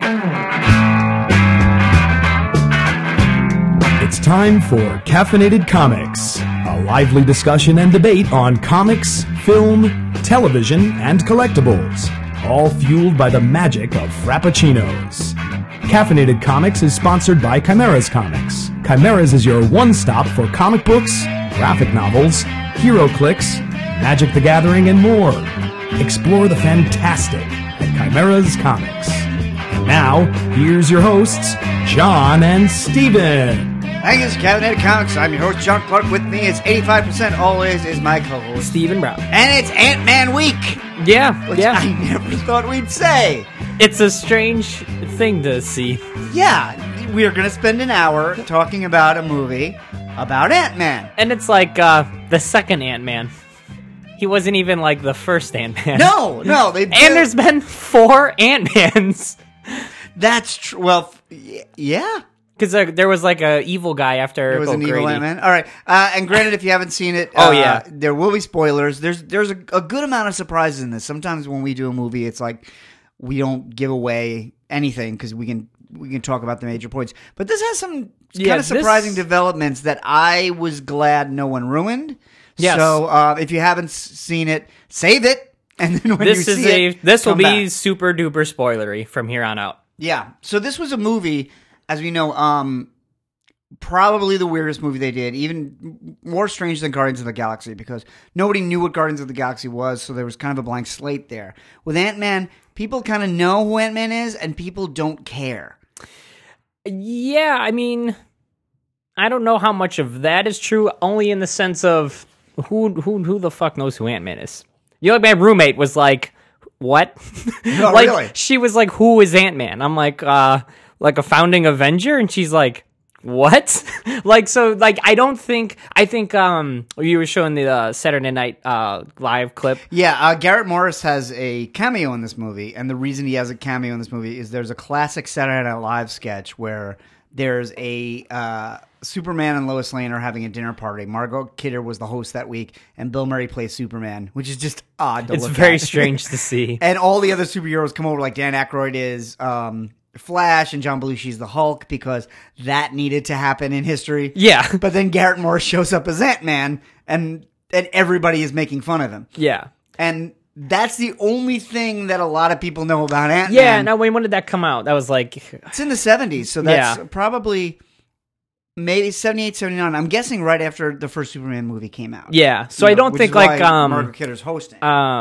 It's time for Caffeinated Comics, a lively discussion and debate on comics, film, television, and collectibles, all fueled by the magic of Frappuccinos. Caffeinated Comics is sponsored by Chimera's Comics. Chimera's is your one-stop for comic books, graphic novels, HeroClix, Magic the Gathering, and more. Explore the fantastic at Chimera's Comics. And now, here's your hosts, John and Steven. Thank you, Caffeinated Comics. I'm your host, John Clark. With me, it's 85% always is my co-host, Steven Brown. And it's Ant-Man Week. Yeah, Which I never thought we'd say. It's a strange thing to see. Yeah, we are going to spend an hour talking about a movie about Ant-Man. And it's like the second Ant-Man. He wasn't even like the first Ant-Man. No. And there's been 4 Ant-Mans. That's true. Well, yeah. Because there was like a evil guy after There was an Grady. evil Ant-Man. All right. And granted, if you haven't seen it, there will be spoilers. There's a good amount of surprises in this. Sometimes when we do a movie, it's like we don't give away anything because we can talk about the major points. But this has some kind of surprising developments that I was glad no one ruined. Yes. So if you haven't seen it, save it. And then when This will be back. super duper spoilery from here on out. Yeah. So this was a movie, as we know, probably the weirdest movie they did, even more strange than Guardians of the Galaxy, because nobody knew what Guardians of the Galaxy was, so there was kind of a blank slate there. With Ant-Man, people kind of know who Ant-Man is, and people don't care. Yeah, I mean, I don't know how much of that is true, only in the sense of who the fuck knows who Ant-Man is? You know, like my roommate was like, what? No, like, really? She was like, who is Ant-Man? I'm like a founding Avenger? And she's like, what? I think you were showing the Saturday Night Live clip. Yeah, Garrett Morris has a cameo in this movie, and the reason he has a cameo in this movie is there's a classic Saturday Night Live sketch where there's a Superman and Lois Lane are having a dinner party. Margot Kidder was the host that week, and Bill Murray plays Superman, which is just odd to look at. It's very strange to see. And all the other superheroes come over, like Dan Aykroyd is Flash, and John Belushi's the Hulk, because that needed to happen in history. Yeah. But then Garrett Morris shows up as Ant-Man, and everybody is making fun of him. Yeah. And that's the only thing that a lot of people know about Ant-Man. Yeah, now when did that come out? That was like... It's in the 70s, so that's probably maybe 78, 79. I'm guessing right after the first Superman movie came out. Yeah, so I don't think like... Margot Kidder's hosting.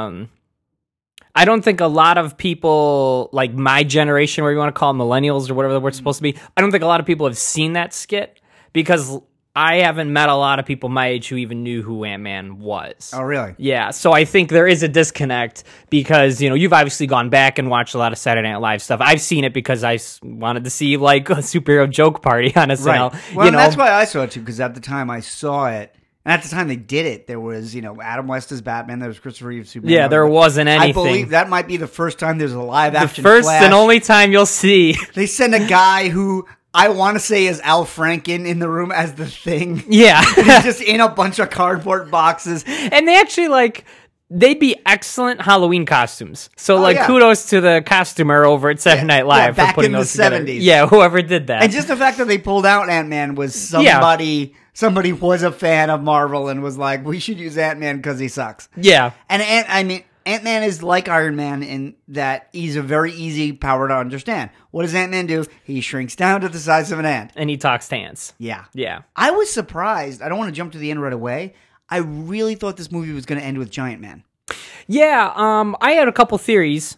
I don't think a lot of people, like my generation, where you want to call them millennials or whatever the word's supposed to be, I don't think a lot of people have seen that skit, because I haven't met a lot of people my age who even knew who Ant-Man was. Oh, really? Yeah, so I think there is a disconnect, because, you know, you've obviously gone back and watched a lot of Saturday Night Live stuff. I've seen it because I wanted to see, like, a superhero joke party on SNL. Right. Well, that's why I saw it, too, because at the time I saw it, and at the time they did it, there was, Adam West as Batman, there was Christopher Reeve Superman. Yeah, there wasn't anything. I believe that might be the first time there's a live-action The first Flash. and only time you'll see. They send a guy who I want to say is Al Franken in the room as the Thing. Yeah. He's just in a bunch of cardboard boxes. And they actually, they'd be excellent Halloween costumes. So, kudos to the costumer over at Saturday Night Live for putting those together. Back in the 70s. Yeah, whoever did that. And just the fact that they pulled out Ant-Man was somebody was a fan of Marvel and was like, we should use Ant-Man because he sucks. Yeah. And Ant-Man is like Iron Man in that he's a very easy power to understand. What does Ant-Man do? He shrinks down to the size of an ant. And he talks to ants. Yeah. Yeah. I was surprised. I don't want to jump to the end right away. I really thought this movie was going to end with Giant Man. Yeah, I had a couple theories.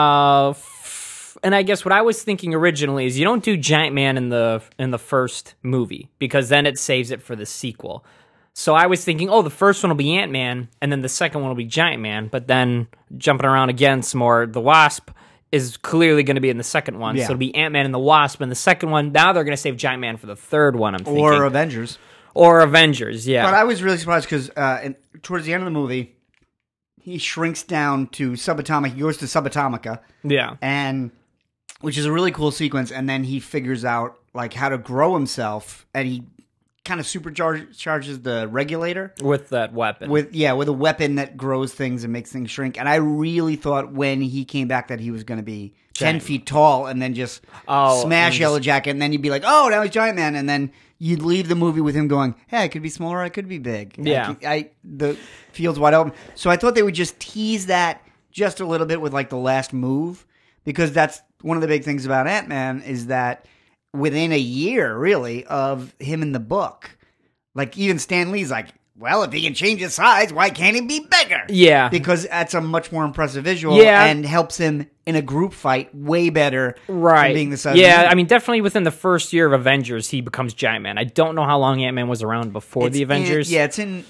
And I guess what I was thinking originally is you don't do Giant Man in the first movie, because then it saves it for the sequel. So I was thinking, the first one will be Ant-Man, and then the second one will be Giant Man. But then jumping around again some more, the Wasp is clearly going to be in the second one. Yeah. So it'll be Ant-Man and the Wasp in the second one. Now they're going to save Giant Man for the third one, I'm thinking. Or Avengers. Or Avengers, yeah. But I was really surprised because towards the end of the movie, he shrinks down to subatomic. He goes to subatomica. Yeah. And which is a really cool sequence. And then he figures out how to grow himself, and he kind of supercharges the regulator with that weapon. With a weapon that grows things and makes things shrink. And I really thought when he came back that he was going to be 10 feet tall and then just smash Yellow Jacket, and then you'd be like, oh, now he's Giant Man, and then you'd leave the movie with him going, hey, I could be smaller, I could be big. Yeah. The field's wide open. So I thought they would just tease that just a little bit with like the last move, because that's one of the big things about Ant-Man is that within a year, really, of him in the book, like even Stan Lee's like, well, if he can change his size, why can't he be bigger? Yeah. Because that's a much more impressive visual and helps him in a group fight way better than being the size Yeah, of I mean, definitely within the first year of Avengers, he becomes Giant Man. I don't know how long Ant-Man was around before the Avengers. It's in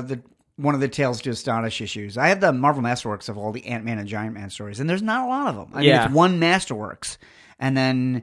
one of the Tales to Astonish issues. I have the Marvel Masterworks of all the Ant-Man and Giant Man stories, and there's not a lot of them. I mean, it's one Masterworks. And then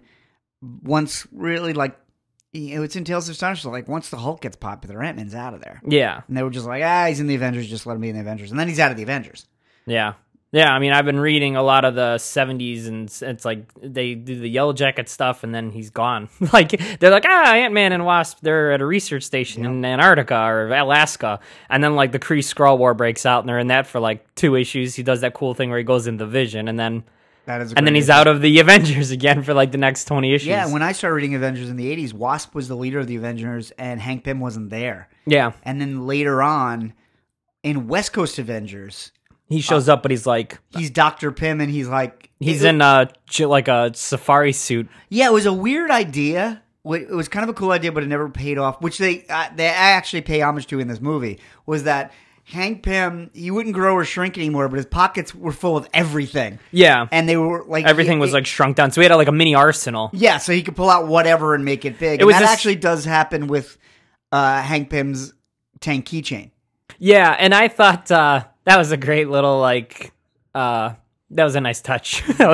once really, like, it's in Tales of Astonish, like, once the Hulk gets popular, Ant-Man's out of there. Yeah. And they were just like, he's in the Avengers, just let him be in the Avengers. And then he's out of the Avengers. Yeah. Yeah, I mean, I've been reading a lot of the 70s, and it's like they do the Yellow Jacket stuff, and then he's gone. Like, they're like, Ant-Man and Wasp, they're at a research station in Antarctica or Alaska, and then, like, the Kree-Skrull War breaks out, and they're in that for, like, 2 issues. He does that cool thing where he goes into Vision, and then he's out of the Avengers again for, like, the next 20 issues. Yeah, when I started reading Avengers in the 80s, Wasp was the leader of the Avengers, and Hank Pym wasn't there. Yeah. And then later on, in West Coast Avengers, he shows up, but he's like... He's Dr. Pym, and he's like... He's in like a safari suit. Yeah, it was a weird idea. It was kind of a cool idea, but it never paid off, which they actually pay homage to in this movie, was that Hank Pym, he wouldn't grow or shrink anymore, but his pockets were full of everything. Yeah. And they were like... Everything was like shrunk down, so he had like a mini arsenal. Yeah, so he could pull out whatever and make it big. And that actually does happen with Hank Pym's tank keychain. Yeah, and I thought... that was a great little, like, that was a nice touch. That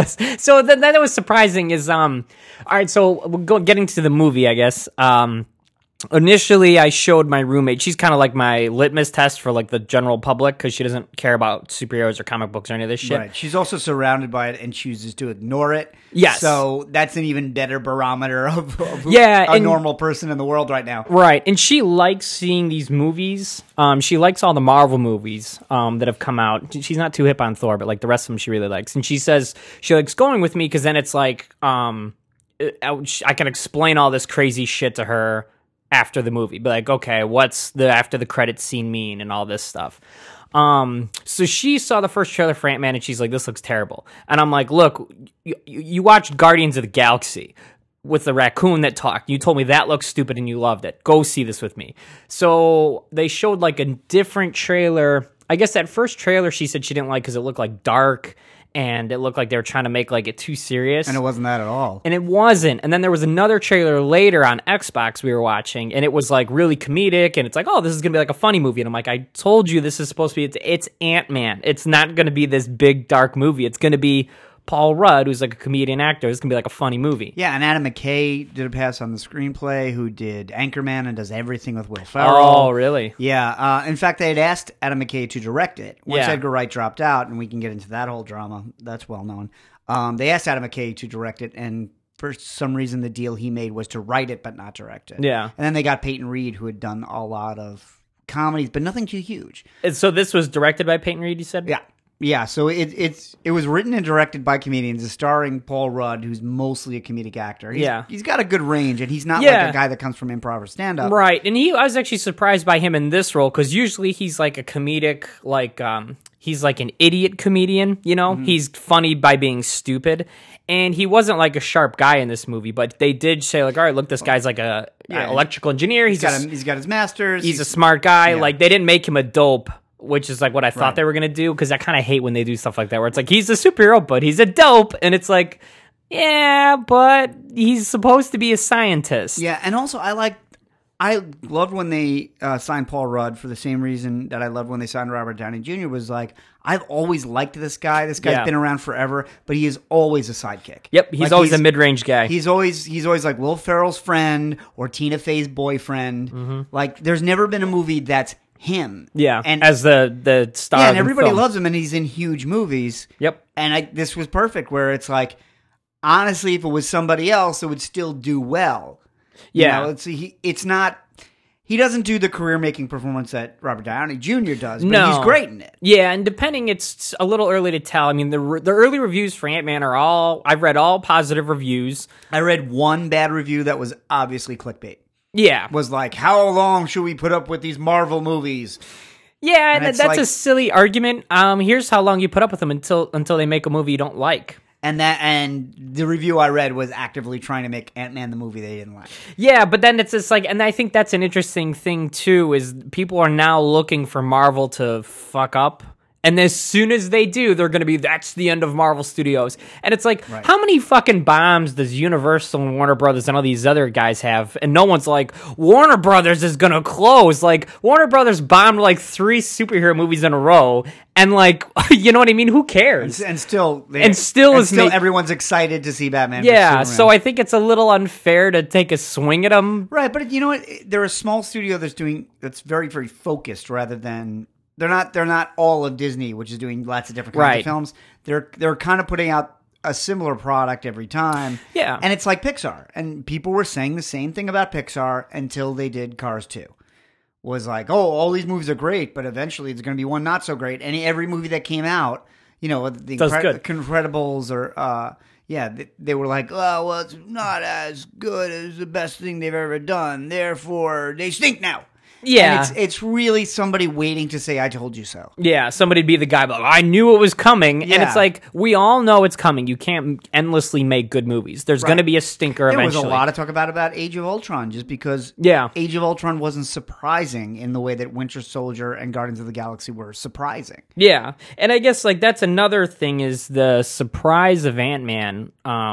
was surprising is, all right, so getting to the movie, I guess. Initially, I showed my roommate. She's kind of like my litmus test for, like, the general public, because she doesn't care about superheroes or comic books or any of this shit. Right. She's also surrounded by it and chooses to ignore it. Yes. So that's an even better barometer of a normal person in the world right now. Right. And she likes seeing these movies. She likes all the Marvel movies that have come out. She's not too hip on Thor, but, like, the rest of them she really likes. And she says she likes going with me because then it's like I can explain all this crazy shit to her after the movie. Be like, okay, what's the after the credits scene mean and all this stuff. So she saw the first trailer for Ant-Man and she's like, this looks terrible. And I'm like, look, you watched Guardians of the Galaxy with the raccoon that talked. You told me that looks stupid and you loved it. Go see this with me. So they showed like a different trailer. I guess that first trailer she said she didn't like because it looked like dark and it looked like they were trying to make like it too serious. And it wasn't that at all. And it wasn't. And then there was another trailer later on Xbox we were watching, and it was like really comedic, and it's like, oh, this is going to be like a funny movie. And I'm like, I told you this is supposed to be, it's Ant-Man. It's not going to be this big, dark movie. It's going to be Paul Rudd, who's like a comedian actor. It's going to be like a funny movie. Yeah, and Adam McKay did a pass on the screenplay, who did Anchorman and does everything with Will Ferrell. Oh, really? Yeah. In fact, they had asked Adam McKay to direct it. Once Yeah. Edgar Wright dropped out, and we can get into that whole drama. That's well known. They asked Adam McKay to direct it, and for some reason the deal he made was to write it but not direct it. Yeah. And then they got Peyton Reed, who had done a lot of comedies, but nothing too huge. And so this was directed by Peyton Reed, you said? Yeah. Yeah, so it was written and directed by comedians. It's starring Paul Rudd, who's mostly a comedic actor. He's got a good range, and he's not like a guy that comes from improv or stand-up. Right, and I was actually surprised by him in this role, because usually he's like a comedic, like, he's like an idiot comedian, you know? Mm-hmm. He's funny by being stupid, and he wasn't like a sharp guy in this movie, but they did say, like, all right, look, this guy's like a electrical engineer. He's got his master's. He's a smart guy. Yeah. Like, they didn't make him a dope, which is like what I thought they were going to do, because I kind of hate when they do stuff like that, where it's like, he's a superhero, but he's a dope, and it's like, yeah, but he's supposed to be a scientist. Yeah, and also I loved when they signed Paul Rudd for the same reason that I loved when they signed Robert Downey Jr. was like, I've always liked this guy. This guy's been around forever, but he is always a sidekick. Yep, he's always a mid-range guy. He's always like Will Ferrell's friend or Tina Fey's boyfriend. Mm-hmm. Like, there's never been a movie that's him. Yeah, and as the star. Yeah, and everybody loves him, and he's in huge movies. Yep. And this was perfect, where it's like, honestly, if it was somebody else, it would still do well. Yeah, you know, it's not. He doesn't do the career-making performance that Robert Downey Jr. does, but he's great in it. Yeah, and depending, it's a little early to tell. I mean, the early reviews for Ant-Man are all... I've read all positive reviews. I read one bad review that was obviously clickbait. Yeah. Was like, how long should we put up with these Marvel movies? Yeah, and that's like, a silly argument. Here's how long you put up with them until they make a movie you don't like. And the review I read was actively trying to make Ant-Man the movie they didn't like. Yeah, but then it's just like, and I think that's an interesting thing too, is people are now looking for Marvel to fuck up. And as soon as they do, they're going to be, that's the end of Marvel Studios. And it's like, How many fucking bombs does Universal and Warner Brothers and all these other guys have? And no one's like, Warner Brothers is going to close. Like, Warner Brothers bombed like 3 superhero movies in a row. And like, you know what I mean? Who cares? And still everyone's excited to see Batman. Yeah, so I think it's a little unfair to take a swing at them. Right, but you know what? They're a small studio that's very, very focused rather than... They're not all of Disney, which is doing lots of different kinds of films. They're kind of putting out a similar product every time. Yeah. And it's like Pixar. And people were saying the same thing about Pixar until they did Cars 2. Was like, oh, all these movies are great, but eventually there's going to be one not so great. And every movie that came out, the Incredibles or... they were like, oh, well, it's not as good as the best thing they've ever done. Therefore, they stink now. Yeah. And it's really somebody waiting to say, I told you so. Yeah, somebody'd be the guy, but I knew it was coming. Yeah. And it's like, we all know it's coming. You can't endlessly make good movies. There's going to be a stinker eventually. There was a lot of talk about Age of Ultron, just because Age of Ultron wasn't surprising in the way that Winter Soldier and Guardians of the Galaxy were surprising. Yeah, and I guess like that's another thing is the surprise of Ant-Man.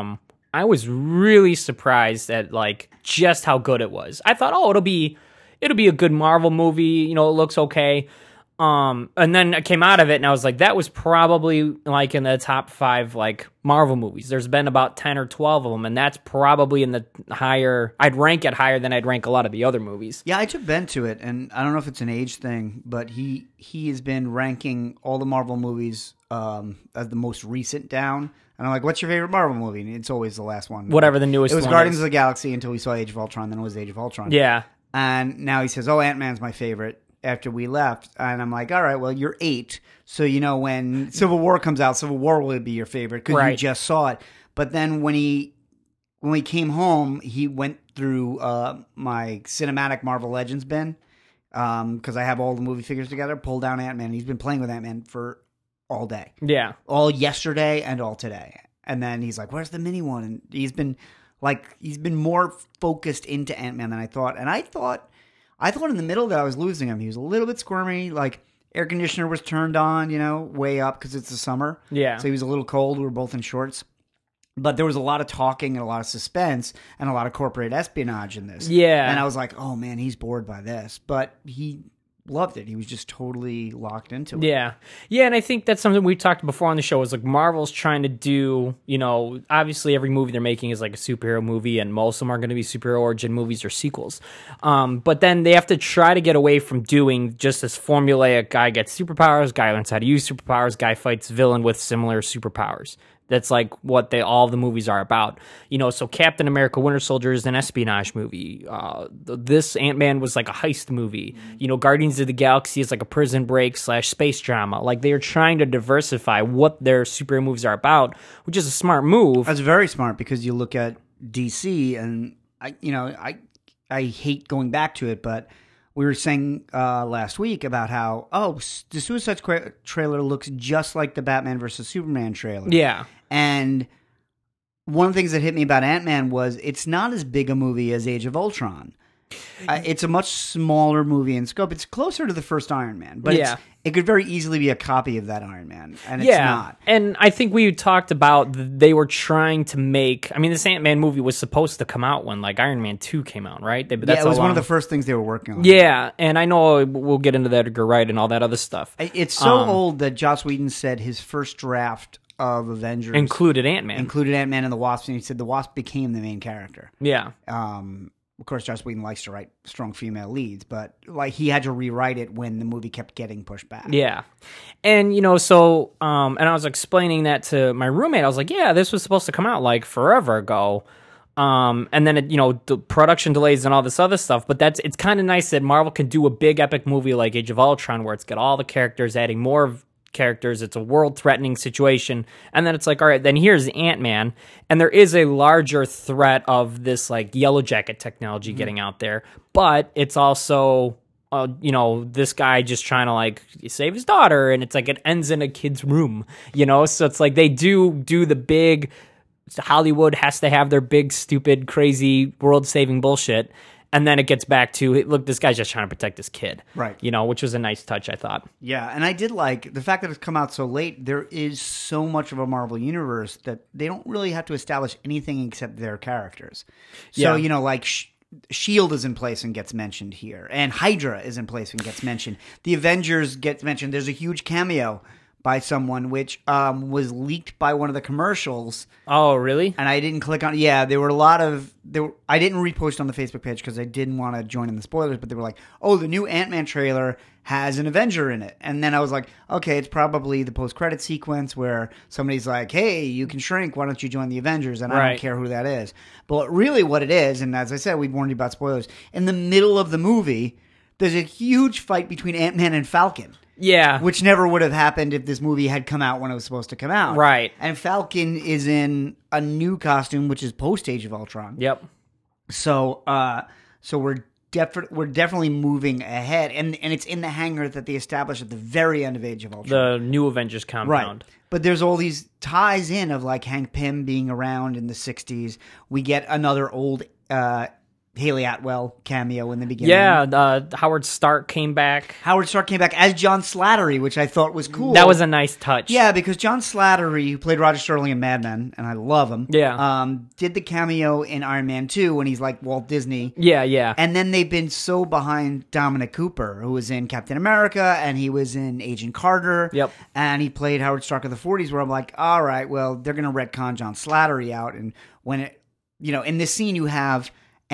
I was really surprised at like just how good it was. I thought, it'll be a good Marvel movie, it looks okay. And then I came out of it and I was like, that was probably like in the top 5 like Marvel movies. There's been about 10 or 12 of them, and that's probably in the higher, I'd rank it higher than I'd rank a lot of the other movies. Yeah, I took Ben to it, and I don't know if it's an age thing, but he has been ranking all the Marvel movies as the most recent down. And I'm like, what's your favorite Marvel movie? And it's always the last one. Whatever the newest one. It was Guardians of the Galaxy until we saw Age of Ultron, then it was Age of Ultron. Yeah. And now he says, Ant-Man's my favorite after we left. And I'm like, all right, well, you're 8. So, when Civil War comes out, Civil War will be your favorite because you just saw it. But then when he came home, he went through my cinematic Marvel Legends bin because I have all the movie figures together, pulled down Ant-Man. He's been playing with Ant-Man for all day. Yeah. All yesterday and all today. And then he's like, where's the mini one? And he's been more focused into Ant-Man than I thought. And I thought in the middle that I was losing him. He was a little bit squirmy, like air conditioner was turned on, way up because it's the summer. Yeah. So he was a little cold. We were both in shorts. But there was a lot of talking and a lot of suspense and a lot of corporate espionage in this. Yeah. And I was like, oh man, he's bored by this. But he loved it. He was just totally locked into it. Yeah. Yeah, and I think that's something we talked before on the show is like Marvel's trying to do, obviously every movie they're making is like a superhero movie, and most of them are going to be superhero origin movies or sequels. But then they have to try to get away from doing just this formulaic guy gets superpowers, guy learns how to use superpowers, guy fights villain with similar superpowers. That's like what all the movies are about. So Captain America Winter Soldier is an espionage movie. This Ant-Man was like a heist movie. Guardians of the Galaxy is like a prison break / space drama. Like they are trying to diversify what their superhero movies are about, which is a smart move. That's very smart because you look at DC and I hate going back to it, but we were saying last week about how, the Suicide Squad trailer looks just like the Batman vs. Superman trailer. Yeah. And one of the things that hit me about Ant-Man was it's not as big a movie as Age of Ultron. It's a much smaller movie in scope. It's closer to the first Iron Man, but it could very easily be a copy of that Iron Man, and it's not. And I think we talked about they were trying to make... I mean, this Ant-Man movie was supposed to come out when like Iron Man 2 came out, right? It was one of the first things they were working on. Yeah, and I know we'll get into that, Edgar Wright and all that other stuff. It's so old that Joss Whedon said his first draft of Avengers included Ant-Man and the Wasp, and he said the Wasp became the main character. Yeah. Of course, Joss Whedon likes to write strong female leads, but like he had to rewrite it when the movie kept getting pushed back. Yeah. And, and I was explaining that to my roommate. I was like, yeah, this was supposed to come out like forever ago. And then the production delays and all this other stuff. But it's kind of nice that Marvel can do a big epic movie like Age of Ultron, where it's got all the characters, adding more characters. It's a world-threatening situation, and then it's like, all right, then here's Ant-Man, and there is a larger threat of this like Yellow Jacket technology getting out there, but it's also this guy just trying to like save his daughter, and it's like it ends in a kid's room, so it's like they do the big Hollywood has to have their big stupid crazy world-saving bullshit. And then it gets back to, look, this guy's just trying to protect his kid. Right. Which was a nice touch, I thought. Yeah, and I did like the fact that it's come out so late. There is so much of a Marvel universe that they don't really have to establish anything except their characters. So, like S.H.I.E.L.D. is in place and gets mentioned here. And Hydra is in place and gets mentioned. The Avengers gets mentioned. There's a huge cameo by someone, which was leaked by one of the commercials. Oh, really? And I didn't click on. Yeah, there were a lot of. I didn't repost on the Facebook page because I didn't want to join in the spoilers. But they were like, "Oh, the new Ant-Man trailer has an Avenger in it," and then I was like, "Okay, it's probably the post-credit sequence where somebody's like, hey, you can shrink. Why don't you join the Avengers?" And I don't care who that is. But really, what it is, and as I said, we warned you about spoilers. In the middle of the movie, there's a huge fight between Ant-Man and Falcon. Yeah. Which never would have happened if this movie had come out when it was supposed to come out. Right. And Falcon is in a new costume, which is post-Age of Ultron. Yep. So we're definitely moving ahead. And it's in the hangar that they established at the very end of Age of Ultron. The new Avengers compound. Right. But there's all these ties in of like Hank Pym being around in the 60s. We get another old Haley Atwell cameo in the beginning. Yeah, Howard Stark came back. Howard Stark came back as John Slattery, which I thought was cool. That was a nice touch. Yeah, because John Slattery, who played Roger Sterling in Mad Men, and I love him, did the cameo in Iron Man 2 when he's like Walt Disney. Yeah, yeah. And then they've been so behind Dominic Cooper, who was in Captain America, and he was in Agent Carter. Yep. And he played Howard Stark of the 40s, where I'm like, all right, well, they're going to retcon John Slattery out. And when it, in this scene you have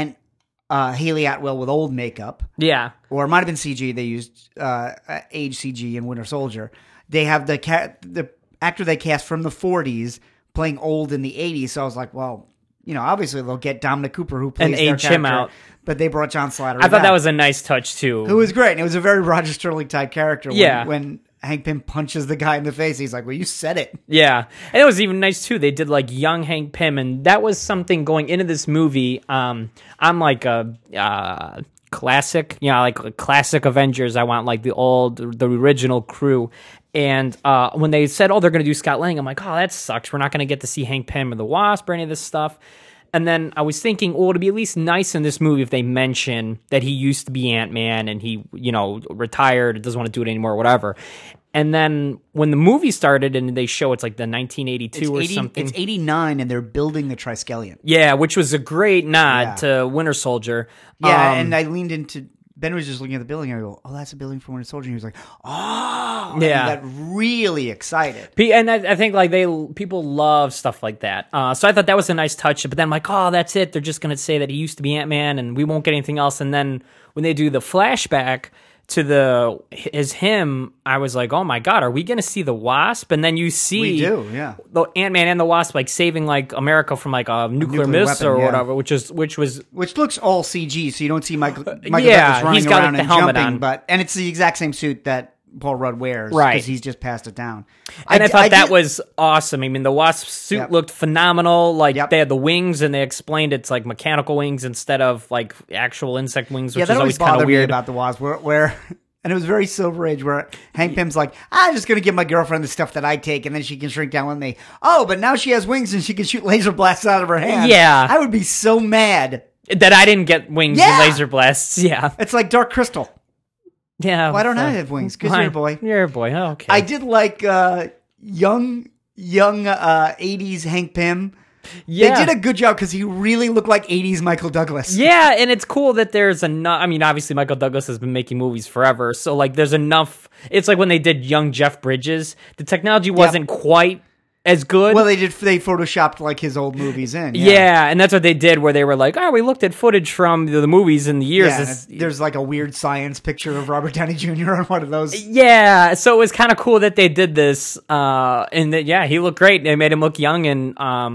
Haley Atwell with old makeup. Yeah. Or it might have been CG. They used age CG in Winter Soldier. They have the actor they cast from the 40s playing old in the 80s. So I was like, well, obviously they'll get Dominic Cooper, who plays and their age him out. But they brought John Slattery I thought back, that was a nice touch, too. who was great. And it was a very Roger Sterling type character. Yeah. When Hank Pym punches the guy in the face, he's like, well, you said it. Yeah. And it was even nice, too. They did, like, young Hank Pym, and that was something going into this movie. I'm like a classic, like classic Avengers. I want, like, the original crew. And when they said, oh, they're going to do Scott Lang, I'm like, oh, that sucks. We're not going to get to see Hank Pym or the Wasp or any of this stuff. And then I was thinking, it'd be at least nice in this movie if they mention that he used to be Ant-Man and he, retired, doesn't want to do it anymore, whatever. And then when the movie started and they show it's like the 1982 or something. It's 89 and they're building the Triskelion. Yeah, which was a great nod to Winter Soldier. Yeah, and I leaned into... Ben was just looking at the building and I go, oh, that's a building for Winter Soldier. And he was like, oh, yeah. And he got really excited. And I think like people love stuff like that. So I thought that was a nice touch. But then I'm like, oh, that's it. They're just going to say that he used to be Ant-Man and we won't get anything else. And then when they do the flashback to him, I was like, oh my God, are we going to see the Wasp? And then you see we do, yeah, the Ant-Man and the Wasp like saving like America from like a nuclear missile or whatever, which looks all CG, so you don't see Michael Douglas running he's got around the and helmet jumping, on. and it's the exact same suit that Paul Rudd wears, right? Because he's just passed it down. And I thought that was awesome. I mean, the Wasp suit looked phenomenal. Like they had the wings, and they explained it's like mechanical wings instead of like actual insect wings, which is always kind of weird about the Wasp. Where and it was very Silver Age, where Hank Pym's like, I'm just going to give my girlfriend the stuff that I take, and then she can shrink down with me. Oh, but now she has wings, and she can shoot laser blasts out of her hand. Yeah. I would be so mad. That I didn't get wings and laser blasts. Yeah. It's like Dark Crystal. Yeah. Why don't I have wings? Because you're a boy. You're a boy. Oh, okay. I did like young 80s Hank Pym. Yeah. They did a good job because he really looked like 80s Michael Douglas. Yeah, and it's cool that there's enough. I mean, obviously, Michael Douglas has been making movies forever, so like there's enough. It's like when they did young Jeff Bridges, the technology wasn't quite as good. Well, they photoshopped like his old movies in. Yeah, and that's what they did, where they were like, oh, we looked at footage from the movies in the years. Yeah, there's like a weird science picture of Robert Downey Jr. on one of those. Yeah, so it was kind of cool that they did this, and that, he looked great. They made him look young, and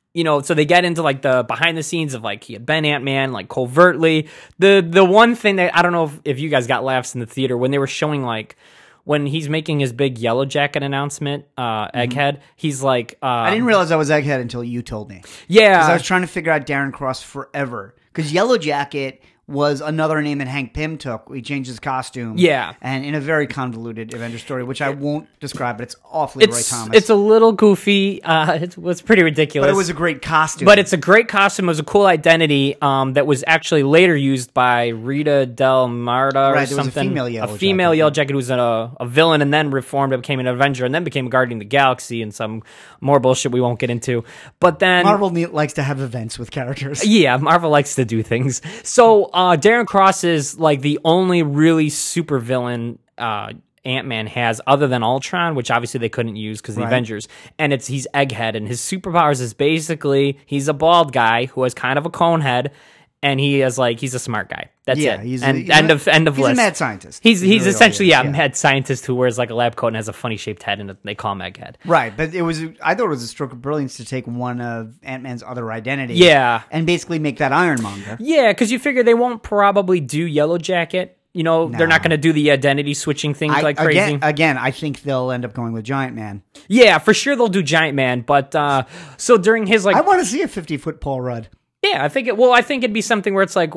so they get into like the behind the scenes of like he had been Ant-Man, like covertly. The one thing that I don't know if you guys got laughs in the theater when they were showing like when he's making his big Yellow Jacket announcement, Egghead, he's like... I didn't realize I was Egghead until you told me. Yeah. Because I was trying to figure out Darren Cross forever. Because Yellow Jacket was another name that Hank Pym took. He changed his costume. Yeah. And in a very convoluted Avengers story, which I won't describe, but it's awfully Roy Thomas. It's a little goofy. It was pretty ridiculous. But it was a great costume. But it's a great costume. It was a cool identity that was actually later used by Rita Del Marta or something. Was a female Yellow Jacket who was a villain and then reformed and became an Avenger and then became a Guardian of the Galaxy and some more bullshit we won't get into. But then... Marvel likes to have events with characters. Yeah, Marvel likes to do things. So... Darren Cross is like the only really super villain Ant-Man has other than Ultron, which obviously they couldn't use because the Avengers. And he's Egghead, and his superpowers is basically he's a bald guy who has kind of a cone head, and he's a smart guy. That's it. End of list. He's a mad scientist. He's essentially a mad scientist who wears like a lab coat and has a funny shaped head, and they call him Egghead. Right, but I thought it was a stroke of brilliance to take one of Ant-Man's other identities, and basically make that Ironmonger. Yeah, because you figure they won't probably do Yellow Jacket. They're not going to do the identity switching thing like crazy. Again, I think they'll end up going with Giant Man. Yeah, for sure they'll do Giant Man. But so during his like, I want to see a 50-foot Paul Rudd. Yeah, I think it'd be something where it's like,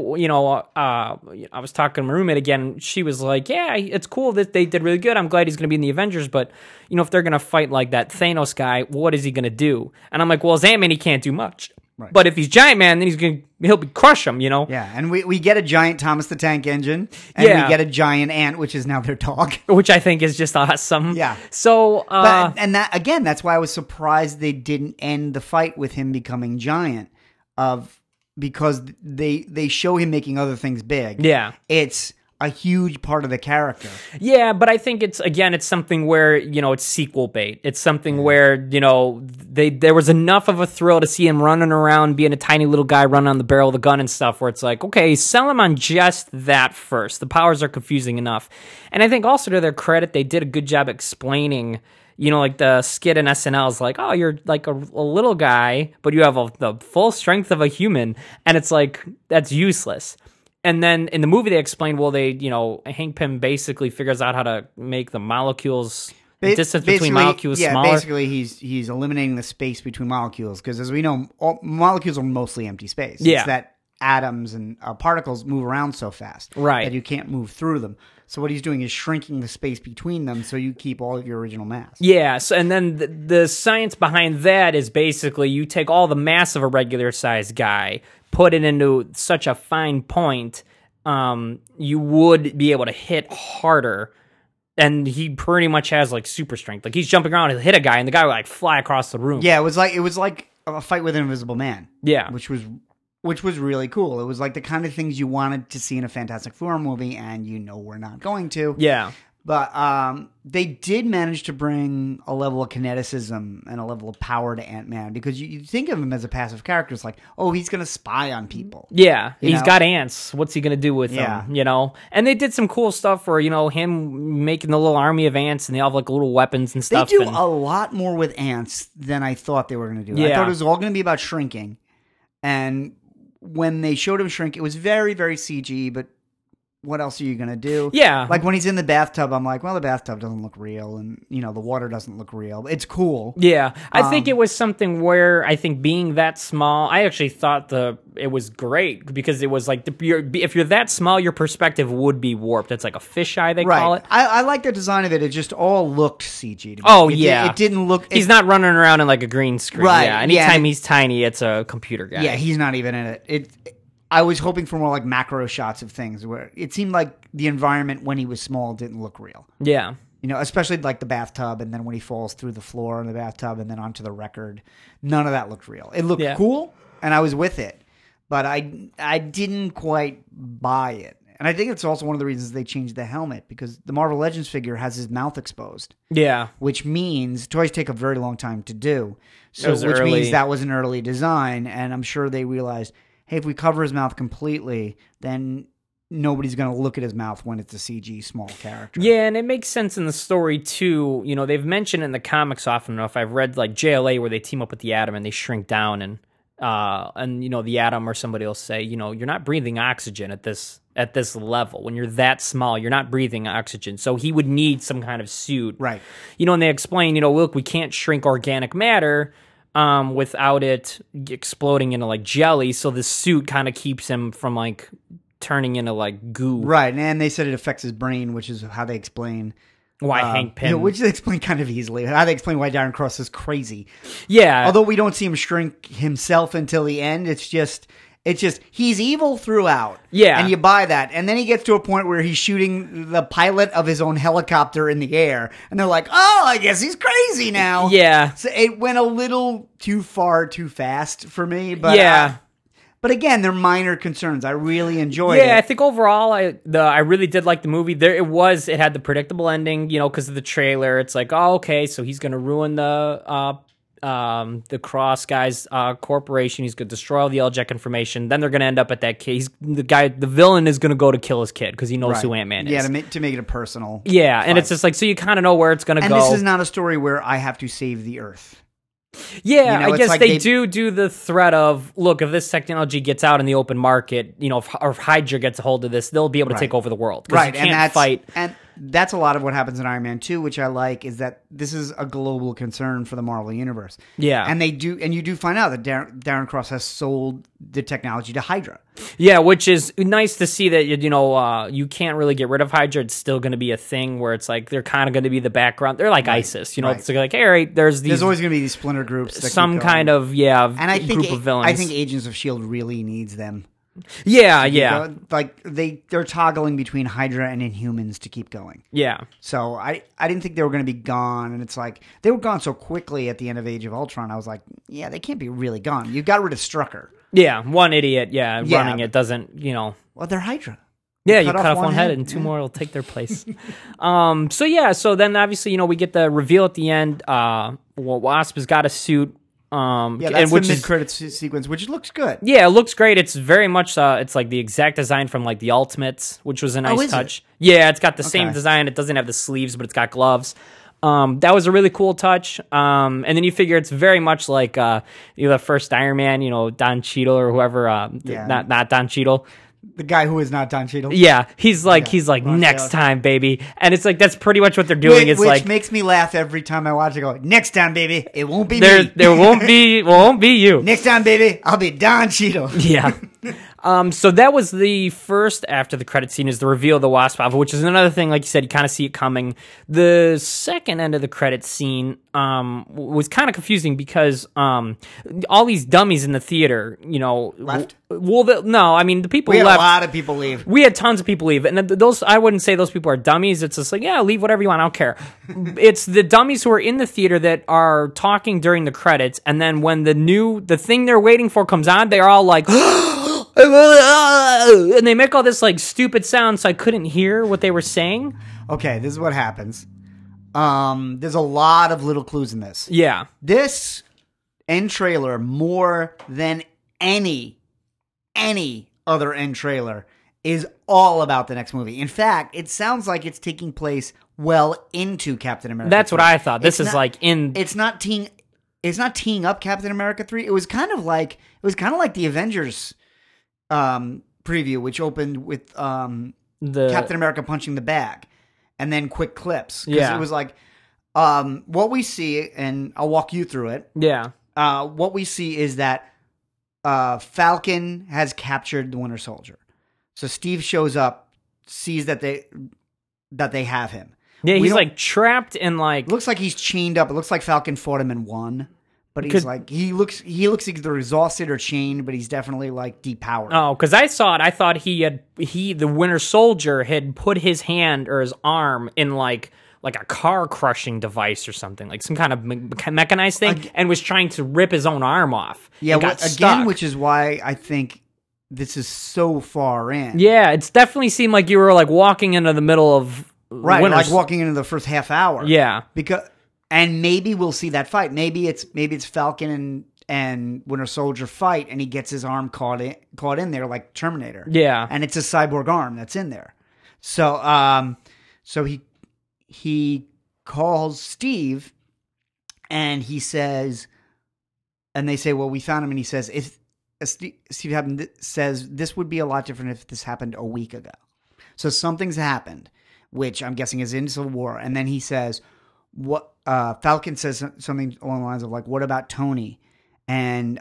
I was talking to my roommate again. She was like, yeah, it's cool that they did really good. I'm glad he's going to be in the Avengers, but, if they're going to fight like that Thanos guy, what is he going to do? And I'm like, well, as Ant-Man, he can't do much. Right. But if he's Giant Man, then he'll crush him, Yeah, and we get a giant Thomas the Tank Engine, and we get a giant ant, which is now their dog. Which I think is just awesome. Yeah. So, that's why I was surprised they didn't end the fight with him becoming giant. Because they show him making other things big. Yeah. It's a huge part of the character. Yeah, but I think it's something where, it's sequel bait. It's something where, there was enough of a thrill to see him running around, being a tiny little guy running on the barrel of the gun and stuff, where it's like, okay, sell him on just that first. The powers are confusing enough. And I think also to their credit, they did a good job explaining like the skit in SNL is like, oh, you're like a little guy, but you have the full strength of a human. And it's like, that's useless. And then in the movie, they explain, Hank Pym basically figures out how to make the molecules, the distance between molecules smaller. Yeah, basically he's eliminating the space between molecules. Because as we know, molecules are mostly empty space. Yeah. It's that atoms and particles move around so fast that you can't move through them. So what he's doing is shrinking the space between them so you keep all of your original mass. Yeah, so, and then the science behind that is basically you take all the mass of a regular-sized guy, put it into such a fine point, you would be able to hit harder, and he pretty much has, like, super strength. Like, he's jumping around and hit a guy, and the guy would, like, fly across the room. Yeah, it was like a fight with an Invisible Man. Yeah. Which was really cool. It was like the kind of things you wanted to see in a Fantastic Four movie, and we're not going to. Yeah. But they did manage to bring a level of kineticism and a level of power to Ant-Man, because you think of him as a passive character. It's like, oh, he's going to spy on people. Yeah, he's got ants. What's he going to do with them? And they did some cool stuff for, him making the little army of ants, and they all have like little weapons and stuff. They do a lot more with ants than I thought they were going to do. I thought it was all going to be about shrinking. And when they showed him shrink, it was very, very CG, but what else are you going to do? Yeah. Like when he's in the bathtub, I'm like, well, the bathtub doesn't look real, and, the water doesn't look real. It's cool. Yeah. I think it was something where I think being that small, I actually thought it was great, because it was like, if you're that small, your perspective would be warped. It's like a fisheye, they call it. I like the design of it. It just all looked CG to me. Oh, yeah. It didn't look... He's not running around in like a green screen. Right. Yeah. Anytime he's tiny, it's a computer guy. Yeah, he's not even in it. I was hoping for more like macro shots of things, where it seemed like the environment when he was small didn't look real. Yeah. Especially like the bathtub, and then when he falls through the floor in the bathtub and then onto the record, none of that looked real. It looked cool, and I was with it, but I didn't quite buy it. And I think it's also one of the reasons they changed the helmet, because the Marvel Legends figure has his mouth exposed. Yeah. Which means toys take a very long time to do. Means that was an early design, and I'm sure they realized, hey, if we cover his mouth completely, then nobody's going to look at his mouth when it's a CG small character. Yeah, and it makes sense in the story too. You know, they've mentioned in the comics often enough. I've read like JLA where they team up with the Atom and they shrink down, and you know, the Atom or somebody will say, you know, you're not breathing oxygen at this level. When you're that small, you're not breathing oxygen. So he would need some kind of suit. Right. You know, and they explain, you know, look, we can't shrink organic matter without it exploding into like jelly. So the suit kind of keeps him from like turning into like goo. Right. And they said it affects his brain, which is how they explain why Hank Pym. You know, which they explain kind of easily. How they explain why Darren Cross is crazy. Yeah. Although we don't see him shrink himself until the end, it's just he's evil throughout. Yeah. And you buy that. And then he gets to a point where he's shooting the pilot of his own helicopter in the air. And they're like, oh, I guess he's crazy now. Yeah. So it went a little too far, too fast for me. But yeah. But again, they're minor concerns. I really enjoyed it. Yeah, I think overall, I really did like the movie. It had the predictable ending, you know, because of the trailer. It's like, oh, okay, so he's going to ruin the Cross guy's corporation. He's going to destroy all the LJEC information. Then they're going to end up at that case. The villain is going to go to kill his kid because he knows who Ant-Man is. Yeah, to make it a personal. Yeah, fight. And it's just like, so you kind of know where it's going to go. And this is not a story where I have to save the Earth. Yeah, you know, I guess like they do the threat of, look, if this technology gets out in the open market, you know, if Hydra gets a hold of this, they'll be able to take over the world. Right, you can't fight. And that's a lot of what happens in Iron Man 2, which I like, is that this is a global concern for the Marvel Universe. Yeah. And you do find out that Darren Cross has sold the technology to Hydra. Yeah, which is nice to see that, you know, you can't really get rid of Hydra. It's still going to be a thing where it's like they're kind of going to be the background. They're like ISIS, you know. It's like, all right, there's always going to be these splinter groups. That some kind of, and I think group of villains. I think Agents of S.H.I.E.L.D. really needs them. Yeah, yeah. Like they're toggling between Hydra and Inhumans to keep going. Yeah. So I didn't think they were going to be gone, and it's like they were gone so quickly at the end of Age of Ultron. I was like, yeah, they can't be really gone. You got rid of Strucker. Yeah, one idiot. Yeah, running it doesn't, you know. Well, they're Hydra. Yeah, you cut off one head and two more will take their place. So then obviously, you know, we get the reveal at the end. Wasp has got a suit. That's the mid-credits sequence, which looks good. Yeah, it looks great. It's very much, it's like the exact design from like the Ultimates, which was a nice touch. Yeah, it's got the same design. It doesn't have the sleeves, but it's got gloves. That was a really cool touch. And then you figure it's very much like the first Iron Man, you know, Don Cheadle or whoever, not Don Cheadle. The guy who is not Don Cheadle. Yeah, he's like next time, baby, and it's like that's pretty much what they're doing. Which makes me laugh every time I watch it. Go, next time, baby, it won't be me. There won't be you. Next time, baby, I'll be Don Cheadle. Yeah. So that was the first after the credit scene is the reveal of the Wasp Alpha, which is another thing, like you said, you kind of see it coming. The second end of the credit scene was kind of confusing because all these dummies in the theater, you know, left. No, I mean the people left. We had a lot of people leave. We had tons of people leave, and those I wouldn't say those people are dummies. It's just like, yeah, leave whatever you want. I don't care. It's the dummies who are in the theater that are talking during the credits, and then when the thing they're waiting for comes on, they are all like. And they make all this like stupid sound, so I couldn't hear what they were saying. Okay, this is what happens. There's a lot of little clues in this. Yeah. This end trailer, more than any other end trailer, is all about the next movie. In fact, it sounds like it's taking place well into Captain America. That's 3. What I thought. It's not teeing up Captain America 3. It was kind of like the Avengers preview, which opened with the Captain America punching the bag, and then quick clips. Yeah, it was like what we see, and I'll walk you through it. Yeah, what we see is that Falcon has captured the Winter Soldier. So Steve shows up, sees that they have him. Yeah, he's like trapped in like. Looks like he's chained up. It looks like Falcon fought him and won. But he's like he looks either exhausted or chained, but he's definitely like depowered. Oh, because I saw it. I thought the Winter Soldier had put his hand or his arm in like a car crushing device or something, like some kind of mechanized thing, and was trying to rip his own arm off. Yeah, again, which is why I think this is so far in. Yeah, it's definitely seemed like you were like walking into the middle of like walking into the first half hour. Yeah, And maybe we'll see that fight. Maybe it's Falcon and Winter Soldier fight, and he gets his arm caught in there like Terminator. Yeah. And it's a cyborg arm that's in there. So he calls Steve, and he says, and they say, well, we found him, and he says, if Steve says, this would be a lot different if this happened a week ago. So something's happened, which I'm guessing is in Civil War. And then he says, what Falcon says something along the lines of like, what about Tony? And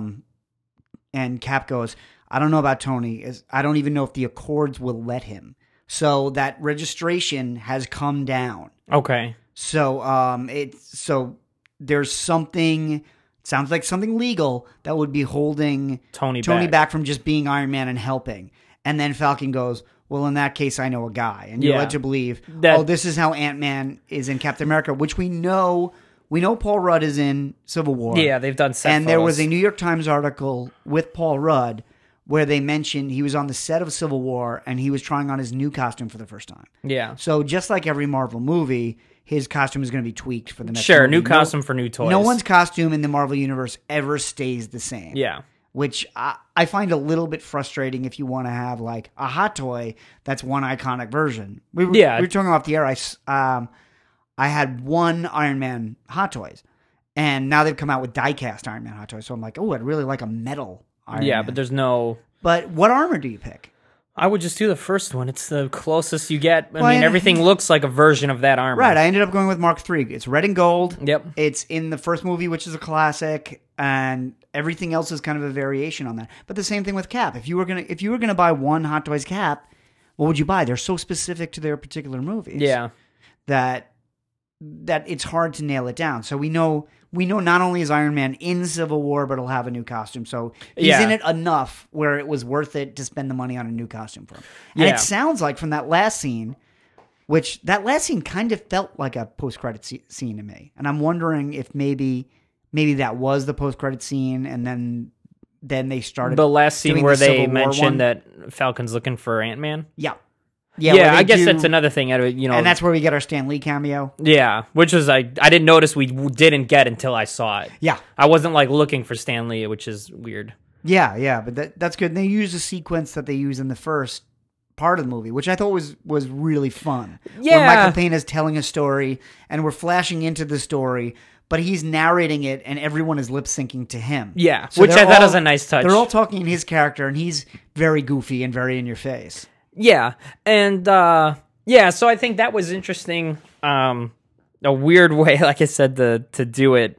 Cap goes, I don't know about Tony. I don't even know if the Accords will let him. So that registration has come down. Okay. So so there's something, sounds like something legal that would be holding Tony back from just being Iron Man and helping. And then Falcon goes, well, in that case, I know a guy. And you're led to believe, this is how Ant-Man is in Captain America, which we know Paul Rudd is in Civil War. Yeah, they've done set And photos. there was a New York Times article with Paul Rudd where they mentioned he was on the set of Civil War and he was trying on his new costume for the first time. Yeah. So just like every Marvel movie, his costume is going to be tweaked for the next Sure, movie. new costume for new toys. No one's costume in the Marvel Universe ever stays the same. Yeah. Which I find a little bit frustrating if you want to have like a hot toy that's one iconic version. We were talking off the air. I had one Iron Man Hot Toys, and now they've come out with die-cast Iron Man Hot Toys. So I'm like, oh, I'd really like a metal Iron Man. But there's no... But what armor do you pick? I would just do the first one. It's the closest you get. I mean, everything looks like a version of that armor. Right, I ended up going with Mark III. It's red and gold. Yep. It's in the first movie, which is a classic, and everything else is kind of a variation on that. But the same thing with Cap. If you were gonna buy one Hot Toys Cap, what would you buy? They're so specific to their particular movies. Yeah. That it's hard to nail it down. So we know not only is Iron Man in Civil War, but he'll have a new costume. So he's in it enough where it was worth it to spend the money on a new costume for him. And it sounds like from that last scene, which that last scene kind of felt like a post-credit scene to me. And I'm wondering if maybe that was the post-credit scene, and then they started the last scene where they mentioned one. That Falcon's looking for Ant-Man. Yeah. Yeah, I guess that's another thing. And that's where we get our Stan Lee cameo. Yeah, which was I didn't notice we didn't get until I saw it. Yeah, I wasn't like looking for Stan Lee, which is weird. Yeah, but that's good. And they use a sequence that they use in the first part of the movie, which I thought was really fun. Yeah, where Michael Pena is telling a story, and we're flashing into the story, but he's narrating it, and everyone is lip syncing to him. Yeah, so which I thought was a nice touch. They're all talking in his character, and he's very goofy and very in your face. Yeah, and so I think that was interesting. A weird way, like I said, to do it.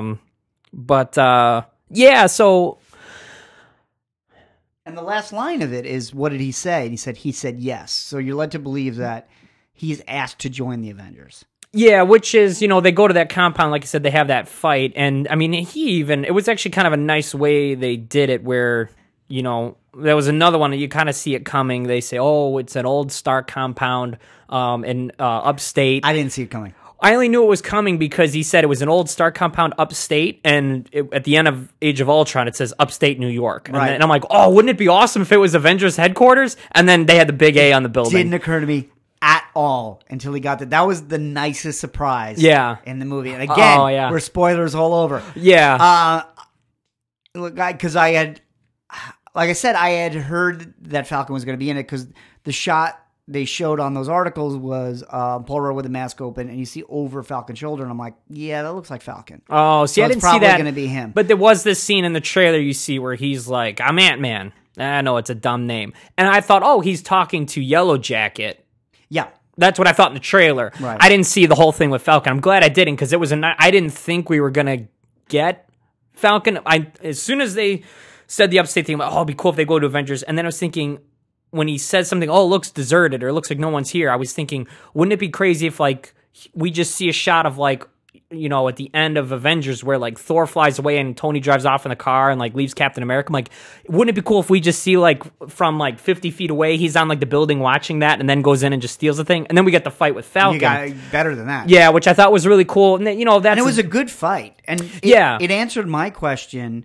So. And the last line of it is, what did he say? And he said yes. So you're led to believe that he's asked to join the Avengers. Yeah, which is, they go to that compound, like I said, they have that fight. And, I mean, it was actually kind of a nice way they did it where, there was another one, you kind of see it coming. They say, oh, it's an old Stark compound in upstate. I didn't see it coming. I only knew it was coming because he said it was an old Stark compound upstate, and at the end of Age of Ultron, it says upstate New York. And, and I'm like, oh, wouldn't it be awesome if it was Avengers headquarters? And then they had the big A on the building. Didn't occur to me at all until he got that. That was the nicest surprise in the movie. And again, we're spoilers all over. Yeah. Because I had... Like I said, I had heard that Falcon was going to be in it because the shot they showed on those articles was Paul Rudd with the mask open, and you see over Falcon's shoulder, and I'm like, yeah, that looks like Falcon. Oh, see, so I didn't see that. It's probably going to be him. But there was this scene in the trailer you see where he's like, I'm Ant-Man. I know it's a dumb name. And I thought, oh, he's talking to Yellow Jacket. Yeah. That's what I thought in the trailer. Right. I didn't see the whole thing with Falcon. I'm glad I didn't because it was I didn't think we were going to get Falcon. As soon as they said the upstate thing, it'd be cool if they go to Avengers. And then I was thinking, when he said something, it looks deserted or it looks like no one's here, I was thinking, wouldn't it be crazy if we just see a shot of at the end of Avengers where Thor flies away and Tony drives off in the car and leaves Captain America? I'm like, wouldn't it be cool if we just see from 50 feet away, he's on the building watching that and then goes in and just steals the thing? And then we get the fight with Falcon. You got better than that. Yeah, which I thought was really cool. And it was a good fight. And it answered my question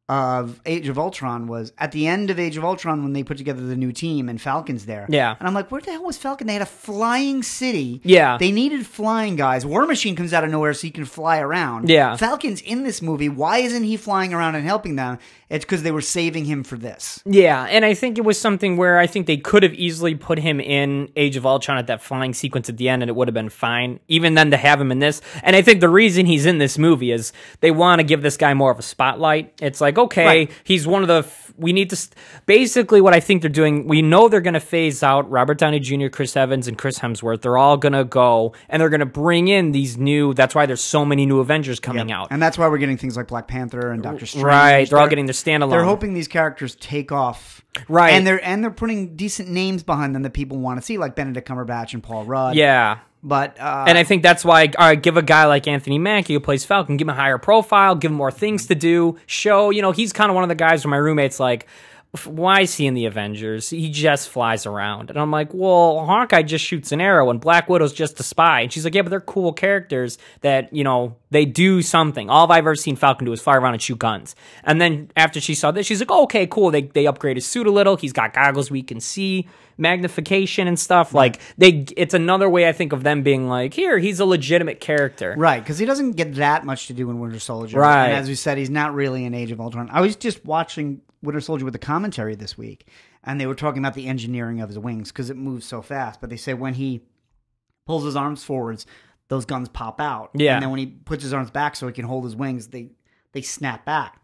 of Age of Ultron was at the end of Age of Ultron when they put together the new team and Falcon's there. Yeah. And I'm like, where the hell was Falcon? They had a flying city. Yeah. They needed flying guys. War Machine comes out of nowhere so he can fly around. Yeah. Falcon's in this movie. Why isn't he flying around and helping them? It's because they were saving him for this. Yeah, and I think it was something where I think they could have easily put him in Age of Ultron at that flying sequence at the end, and it would have been fine. Even then, to have him in this, and I think the reason he's in this movie is they want to give this guy more of a spotlight. It's like, okay, Right. he's one of the. We need to. Basically, what I think they're doing, we know they're going to phase out Robert Downey Jr., Chris Evans, and Chris Hemsworth. They're all going to go, and they're going to bring in these new. That's why there's so many new Avengers coming out. And that's why we're getting things like Black Panther and Doctor Strange. Right, they're all getting their standalone. They're hoping these characters take off. Right. And they're putting decent names behind them that people want to see, like Benedict Cumberbatch and Paul Rudd. Yeah. But and I think that's why, all right, give a guy like Anthony Mackie who plays Falcon, give him a higher profile, give him more things to do, show, he's kind of one of the guys where my roommate's like, why is he in the Avengers? He just flies around. And I'm like, well, Hawkeye just shoots an arrow and Black Widow's just a spy. And she's like, yeah, but they're cool characters that, they do something. All I've ever seen Falcon do is fly around and shoot guns. And then after she saw this, she's like, oh, okay, cool. They upgrade his suit a little. He's got goggles we can see, magnification and stuff. Like, it's another way I think of them being like, here, he's a legitimate character. right, because he doesn't get that much to do in Winter Soldier. Right. And as we said, he's not really in Age of Ultron. I was just watching Winter Soldier with the commentary this week, and they were talking about the engineering of his wings because it moves so fast. But they say when he pulls his arms forwards, those guns pop out. Yeah. And then when he puts his arms back so he can hold his wings, they snap back.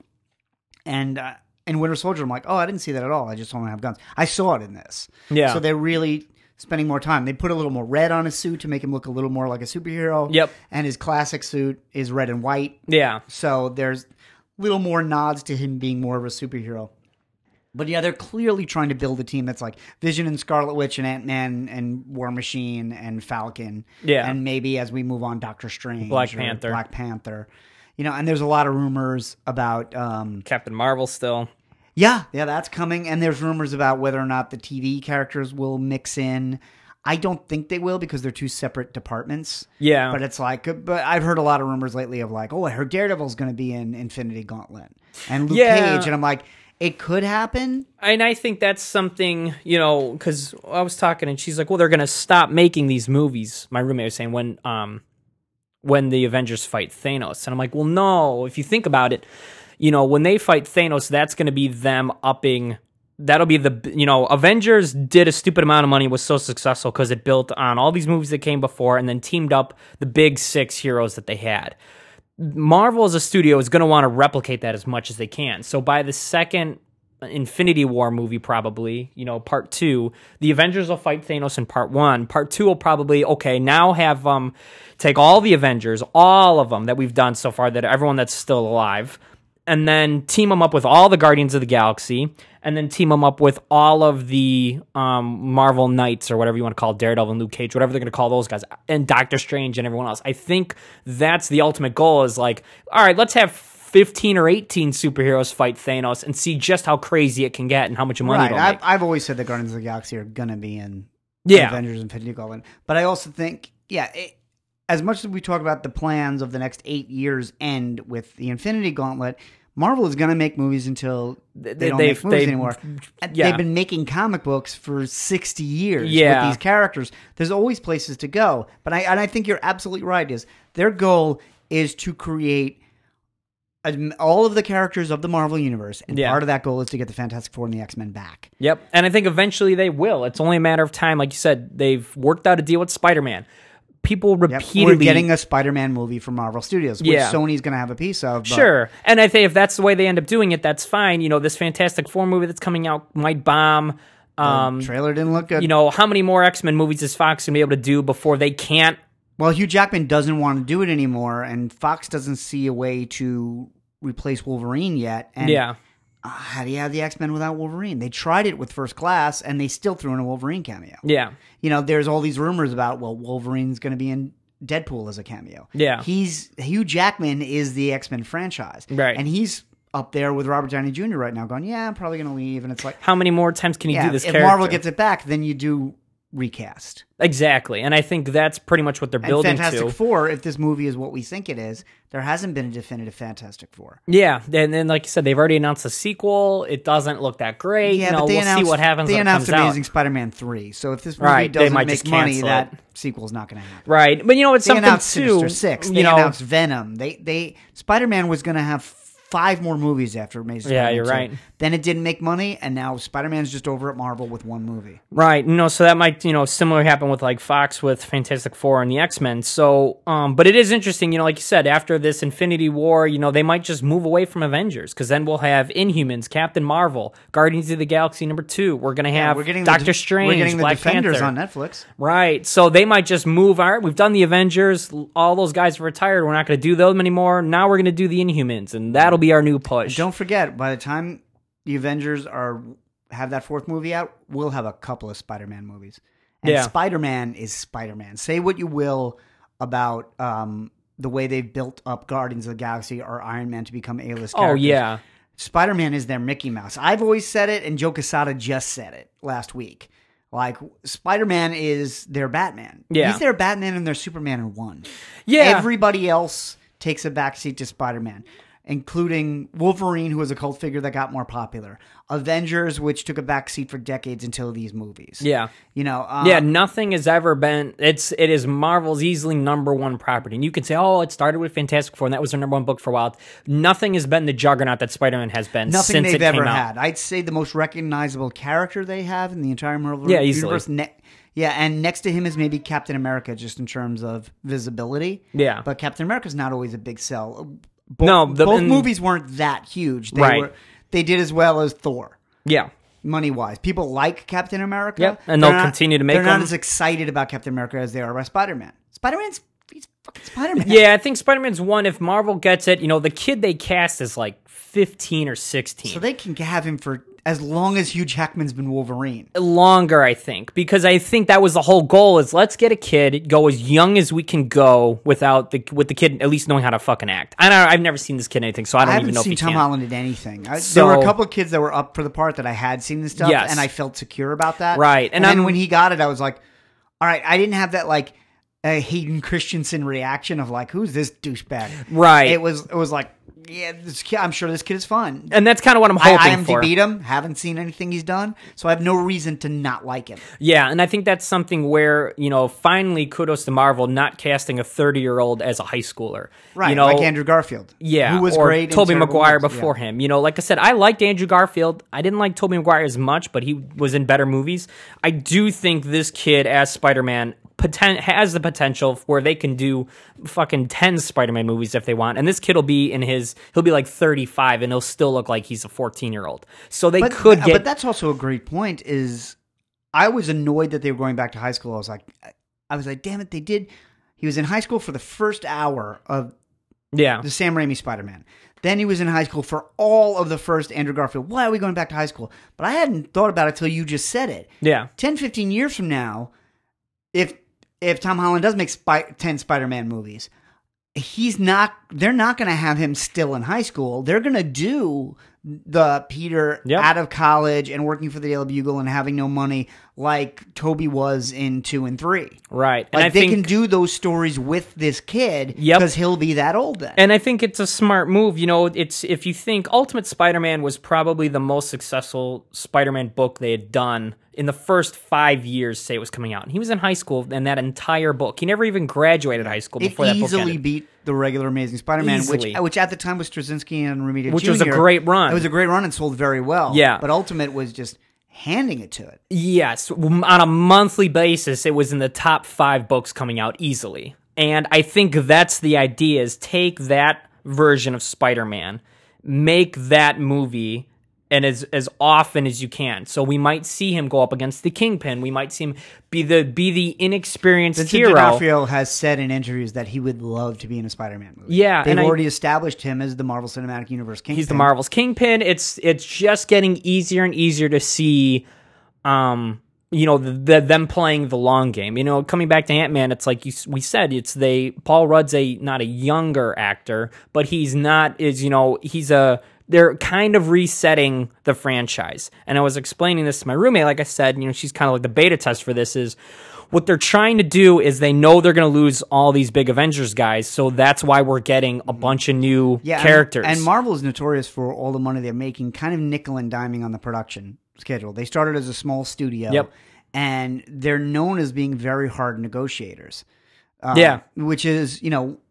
And in Winter Soldier, I'm like, oh, I didn't see that at all. I just don't have guns. I saw it in this. Yeah. So they're really spending more time. They put a little more red on his suit to make him look a little more like a superhero. Yep. And his classic suit is red and white. Yeah. So there's little more nods to him being more of a superhero. But yeah, they're clearly trying to build a team that's like Vision and Scarlet Witch and Ant-Man and War Machine and Falcon. Yeah. And maybe as we move on, Doctor Strange. Black or Panther. Black Panther. And there's a lot of rumors about... Captain Marvel still. Yeah, that's coming. And there's rumors about whether or not the TV characters will mix in. I don't think they will because they're two separate departments. Yeah. But it's like, but I've heard a lot of rumors lately of like, oh, I heard Daredevil's going to be in Infinity Gauntlet and Luke Cage. And I'm like, it could happen. And I think that's something, because I was talking and she's like, well, they're going to stop making these movies. My roommate was saying when the Avengers fight Thanos. And I'm like, well, no, if you think about it, when they fight Thanos, that's going to be them upping. That'll be Avengers did a stupid amount of money, was so successful because it built on all these movies that came before and then teamed up the big six heroes that they had. Marvel as a studio is going to want to replicate that as much as they can. So by the second Infinity War movie, probably, part 2, the Avengers will fight Thanos in part 1. Part 2 will probably, now have take all the Avengers, all of them that we've done so far, that everyone that's still alive, and then team them up with all the Guardians of the Galaxy, and then team them up with all of the Marvel Knights, or whatever you want to call Daredevil and Luke Cage, whatever they're going to call those guys, and Doctor Strange and everyone else. I think that's the ultimate goal, is like, all right, let's have 15 or 18 superheroes fight Thanos and see just how crazy it can get and how much money it'll make. I've always said that Guardians of the Galaxy are going to be in Avengers Infinity Gauntlet. But I also think, as much as we talk about the plans of the next 8 years end with the Infinity Gauntlet, Marvel is going to make movies until they don't make movies anymore. They've been making comic books for 60 years with these characters. There's always places to go. But I think you're absolutely right. Is their goal is to create all of the characters of the Marvel Universe, and part of that goal is to get the Fantastic Four and the X-Men back. Yep, and I think eventually they will. It's only a matter of time. Like you said, they've worked out a deal with Spider-Man. People repeatedly... We're getting a Spider-Man movie from Marvel Studios, which Sony's going to have a piece of. But... Sure, and I think if that's the way they end up doing it, that's fine. This Fantastic Four movie that's coming out might bomb. The trailer didn't look good. How many more X-Men movies is Fox going to be able to do before they can't? Well, Hugh Jackman doesn't want to do it anymore, and Fox doesn't see a way to replace Wolverine yet. And how do you have the X-Men without Wolverine? They tried it with First Class, and they still threw in a Wolverine cameo. Yeah. There's all these rumors about, Wolverine's going to be in Deadpool as a cameo. Yeah. Hugh Jackman is the X-Men franchise. Right. And he's up there with Robert Downey Jr. right now going, I'm probably going to leave. And it's like... How many more times can you do this character? If Marvel gets it back, then you do recast. Exactly, and I think that's pretty much what they're building Fantastic to. Four, if this movie is what we think it is, there hasn't been a definitive Fantastic Four. Yeah, and then like you said, they've already announced a sequel. It doesn't look that great. Yeah, but we'll see what happens they when it announced comes Amazing out. Spider-Man 3, so if this movie Right, they doesn't might make just money, cancel that it. sequel's not going to happen. Right, but it's They something announced too. Sinister Six. They announced Venom. They Spider-Man was going to have 5 more movies after Amazing Spider-Man you're 2. right. Then it didn't make money, and now Spider-Man's just over at Marvel with 1 movie. Right, so that might, similar happen with like Fox with Fantastic Four and the X-Men. So, but it is interesting, like you said, after this Infinity War, they might just move away from Avengers because then we'll have Inhumans, Captain Marvel, Guardians of the Galaxy #2. We're gonna have Doctor Strange, We're getting the Black Defenders Panther on Netflix. Right, so they might just move. All right, we've done the Avengers. All those guys are retired. We're not going to do them anymore. Now we're going to do the Inhumans, and that'll be our new push. Don't forget, by the time the Avengers have that 4th movie out, we'll have a couple of Spider-Man movies. And Spider-Man is Spider-Man. Say what you will about the way they've built up Guardians of the Galaxy or Iron Man to become A-list characters. Oh, yeah. Spider-Man is their Mickey Mouse. I've always said it, and Joe Quesada just said it last week. Like, Spider-Man is their Batman. Yeah. He's their Batman and their Superman in one. Yeah. Everybody else takes a backseat to Spider-Man, including Wolverine, who was a cult figure that got more popular. Avengers, which took a backseat for decades until these movies. Yeah. Yeah, nothing has ever been, it is Marvel's easily #1 property. And you can say, it started with Fantastic Four, and that was their #1 book for a while. Nothing has been the juggernaut that Spider-Man has been nothing since they've it came ever out. had. I'd say the most recognizable character they have in the entire Marvel easily. universe. And next to him is maybe Captain America, just in terms of visibility. Yeah. But Captain America's not always a big sell. Both movies weren't that huge. They did as well as Thor. Yeah. Money-wise. People like Captain America. Yep, and they'll continue to make them. They're not them. as excited about Captain America as they are about Spider-Man. He's fucking Spider-Man. Yeah, I think Spider-Man's one. If Marvel gets it, the kid they cast is like 15 or 16. So they can have him for as long as Hugh Jackman's been Wolverine. Longer, I think, because I think that was the whole goal: is let's get a kid, go as young as we can go with the kid at least knowing how to fucking act. I've never seen this kid in anything, so I don't even know if he can. I haven't seen Tom Holland in anything. There were a couple of kids that were up for the part that I had seen this stuff, and I felt secure about that. Right, and then when he got it, I was like, all right, I didn't have that like a Hayden Christensen reaction of like, who's this douchebag? Right. It was like, yeah, this kid, I'm sure this kid is fun. And that's kind of what I'm hoping for. I IMDb'd him, haven't seen anything he's done, so I have no reason to not like him. Yeah, and I think that's something where, finally kudos to Marvel not casting a 30-year-old as a high schooler. Right, like Andrew Garfield. Yeah, who was or great. Tobey Maguire before him. Like I said, I liked Andrew Garfield. I didn't like Tobey Maguire as much, but he was in better movies. I do think this kid as Spider-Man has the potential where they can do fucking 10 Spider-Man movies if they want, and this kid will be he'll be like 35 and he'll still look like he's a 14-year-old. So they could get. But that's also a great point. Is I was annoyed that they were going back to high school. I was like, damn it, they did. He was in high school for the first hour of the Sam Raimi Spider-Man. Then he was in high school for all of the first Andrew Garfield. Why are we going back to high school? But I hadn't thought about it till you just said it. Yeah, 10, 15 years from now, if Tom Holland does make 10 Spider-Man movies, they're not going to have him still in high school. They're going to do the Peter out of college and working for the Daily Bugle and having no money like Toby was in 2 and 3. Right. Like, and they can do those stories with this kid because he'll be that old then. And I think it's a smart move. It's if you think Ultimate Spider-Man was probably the most successful Spider-Man book they had done in the first 5 years, say it was coming out. And he was in high school in that entire book. He never even graduated high school before that book ended. It easily beat the regular Amazing Spider-Man, which at the time was Straczynski and Romita Jr. Which was a great run. It was a great run and sold very well. Yeah. But Ultimate was just handing it to it. Yes. On a monthly basis, it was in the top 5 books coming out easily. And I think that's the idea, is take that version of Spider-Man, make that movie, and as often as you can. So we might see him go up against the Kingpin. We might see him be the inexperienced Vincent hero. D'Onofrio has said in interviews that he would love to be in a Spider-Man movie. Yeah, they've already established him as the Marvel Cinematic Universe Kingpin. He's the Marvel's Kingpin. It's just getting easier and easier to see. Them playing the long game. Coming back to Ant-Man, it's like we said, Paul Rudd's not a younger actor, but he's not he's a they're kind of resetting the franchise. And I was explaining this to my roommate, like I said, she's kind of like the beta test for this is what they're trying to do is they know they're going to lose all these big Avengers guys, so that's why we're getting a bunch of new characters. And Marvel is notorious for all the money they're making, kind of nickel and diming on the production schedule. They started as a small studio, and they're known as being very hard negotiators. Which is,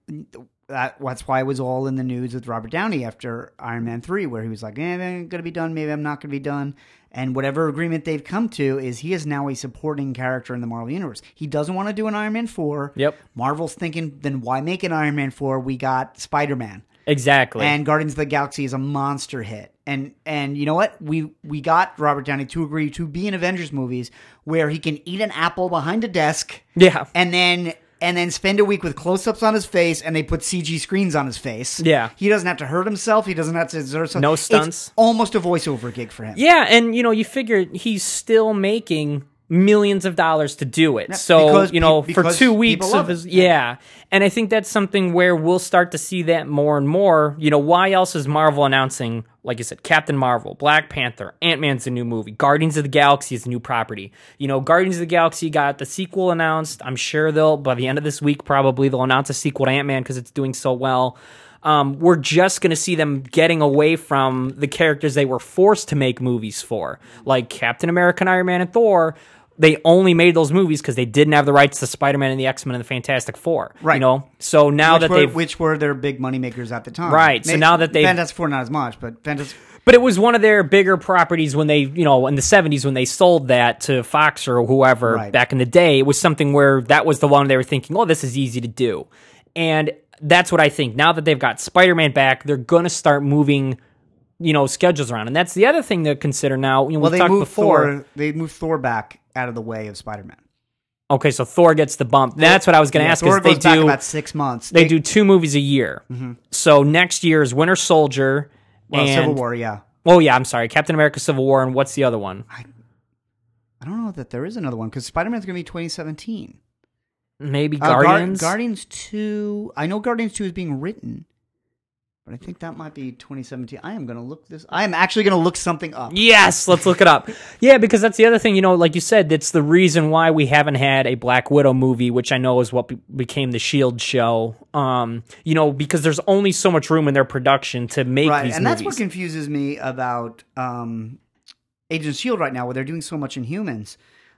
that's why it was all in the news with Robert Downey after Iron Man 3, where he was like, I'm going to be done, maybe I'm not going to be done. And whatever agreement they've come to is he is now a supporting character in the Marvel Universe. He doesn't want to do an Iron Man 4. Yep. Marvel's thinking, then why make an Iron Man 4? We got Spider-Man. Exactly. And Guardians of the Galaxy is a monster hit. And you know what? We got Robert Downey to agree to be in Avengers movies where he can eat an apple behind a desk. Yeah. And then spend a week with close-ups on his face, and they put CG screens on his face. Yeah. He doesn't have to hurt himself. He doesn't have to exert himself. No stunts. It's almost a voiceover gig for him. Yeah, and, you figure he's still making millions of dollars to do it. So, for 2 weeks of his... Yeah. And I think that's something where we'll start to see that more and more. Why else is Marvel announcing, like you said, Captain Marvel, Black Panther, Ant-Man's a new movie, Guardians of the Galaxy is a new property. Guardians of the Galaxy got the sequel announced. I'm sure by the end of this week, probably they'll announce a sequel to Ant-Man because it's doing so well. We're just going to see them getting away from the characters they were forced to make movies for, like Captain America, and Iron Man, and Thor. They only made those movies because they didn't have the rights to Spider-Man and the X-Men and the Fantastic Four. Right. So now which were their big moneymakers at the time. Right. So now that Fantastic Four not as much, but Fantastic. But it was one of their bigger properties when they, in the 70s when they sold that to Fox or whoever back in the day. It was something where that was the one they were thinking, oh, this is easy to do. And that's what I think. Now that they've got Spider-Man back, they're going to start moving schedules around. And that's the other thing to consider now. They moved Thor back out of the way of Spider-Man. Okay, so Thor gets the bump. That's what I was going to ask. Thor goes back about 6 months. They do 2 movies a year. Mm-hmm. So next year is Winter Soldier and Civil War. Yeah. Oh yeah, I'm sorry, Captain America: Civil War, and what's the other one? I don't know that there is another one because Spider-Man's going to be 2017. Maybe Guardians. Guardians 2. I know Guardians 2 is being written. But I think that might be 2017. I am actually going to look something up. Yes, let's look it up. Yeah, because that's the other thing, like you said, that's the reason why we haven't had a Black Widow movie, which I know is what became the S.H.I.E.L.D. show. Because there's only so much room in their production to make these movies. And that's what confuses me about Agents of S.H.I.E.L.D. right now, where they're doing so much in Humans.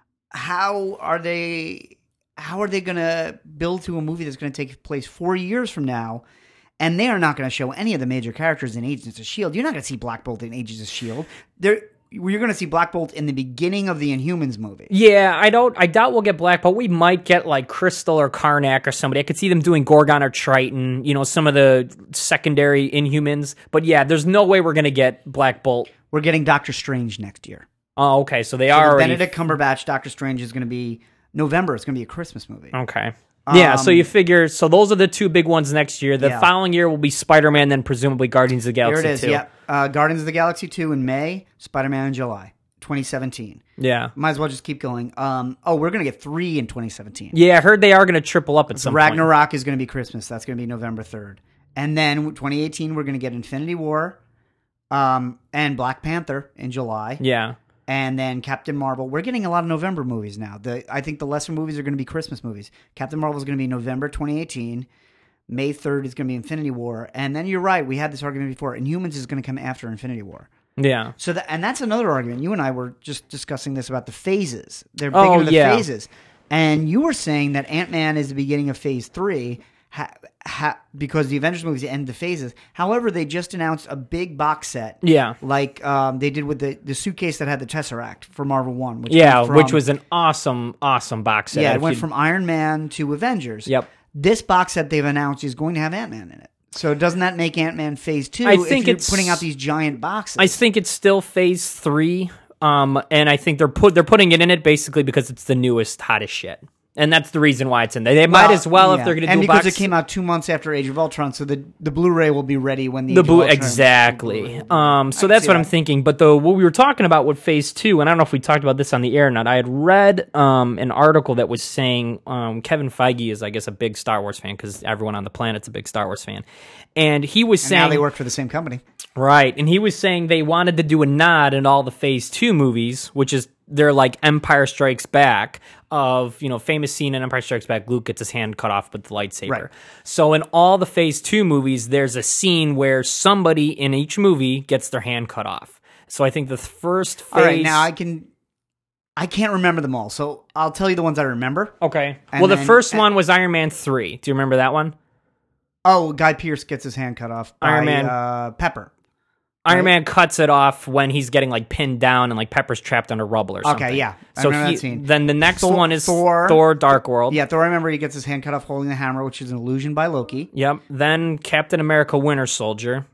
How are they going to build to a movie that's going to take place 4 years from now? And they are not going to show any of the major characters in Agents of S.H.I.E.L.D. You're not going to see Black Bolt in Agents of S.H.I.E.L.D. You're going to see Black Bolt in the beginning of the Inhumans movie. Yeah, I doubt we'll get Black Bolt. We might get like Crystal or Karnak or somebody. I could see them doing Gorgon or Triton, some of the secondary Inhumans. But yeah, there's no way we're going to get Black Bolt. We're getting Doctor Strange next year. Oh, okay. So they are already... Benedict Cumberbatch, Doctor Strange is going to be November. It's going to be a Christmas movie. Okay. Yeah, so you figure, those are the 2 big ones next year. The following year will be Spider-Man, then presumably Guardians of the Galaxy 2. Here it is, yeah. Guardians of the Galaxy 2 in May, Spider-Man in July, 2017. Yeah. Might as well just keep going. We're going to get 3 in 2017. Yeah, I heard they are going to triple up at some point. Ragnarok is going to be Christmas. That's going to be November 3rd. And then 2018, we're going to get Infinity War and Black Panther in July. Yeah. And then Captain Marvel. We're getting a lot of November movies now. I think the lesser movies are going to be Christmas movies. Captain Marvel is going to be November 2018. May 3rd is going to be Infinity War. And then you're right. We had this argument before. Inhumans is going to come after Infinity War. Yeah. So and that's another argument. You and I were just discussing this about the phases. They're bigger than the phases. And you were saying that Ant-Man is the beginning of Phase 3 because the Avengers movies end the phases. However, they just announced a big box set. Yeah. Like they did with the suitcase that had the Tesseract for Marvel 1. Which was an awesome, awesome box set. Yeah, it went from Iron Man to Avengers. Yep. This box set they've announced is going to have Ant-Man in it. So doesn't that make Ant-Man Phase 2 if you're putting out these giant boxes? I think it's still Phase 3. And I think they're putting it in it basically because it's the newest, hottest shit. And that's the reason why it's in there. They might as well if they're going to do a box. And because it came out 2 months after Age of Ultron, so the Blu-ray will be ready when the Age of Ultron. Exactly. So that's what I'm thinking. But what we were talking about with Phase 2, and I don't know if we talked about this on the air or not, I had read an article that was saying Kevin Feige is, I guess, a big Star Wars fan because everyone on the planet's a big Star Wars fan. And he was saying... now they work for the same company. Right, and he was saying they wanted to do a nod in all the Phase 2 movies, which is their like Empire Strikes Back of, famous scene in Empire Strikes Back, Luke gets his hand cut off with the lightsaber. Right. So in all the Phase 2 movies, there's a scene where somebody in each movie gets their hand cut off. So I think the first phase... All right, now I can't remember them all, so I'll tell you the ones I remember. Okay. Well, the first one was Iron Man 3. Do you remember that one? Oh, Guy Pearce gets his hand cut off by Iron Man. Pepper. Iron Man cuts it off when he's getting like pinned down and like Pepper's trapped under rubble or something. Okay, yeah. So that scene. Then the next one is Thor Dark World. Yeah, Thor, I remember he gets his hand cut off holding the hammer, which is an illusion by Loki. Yep. Then Captain America Winter Soldier.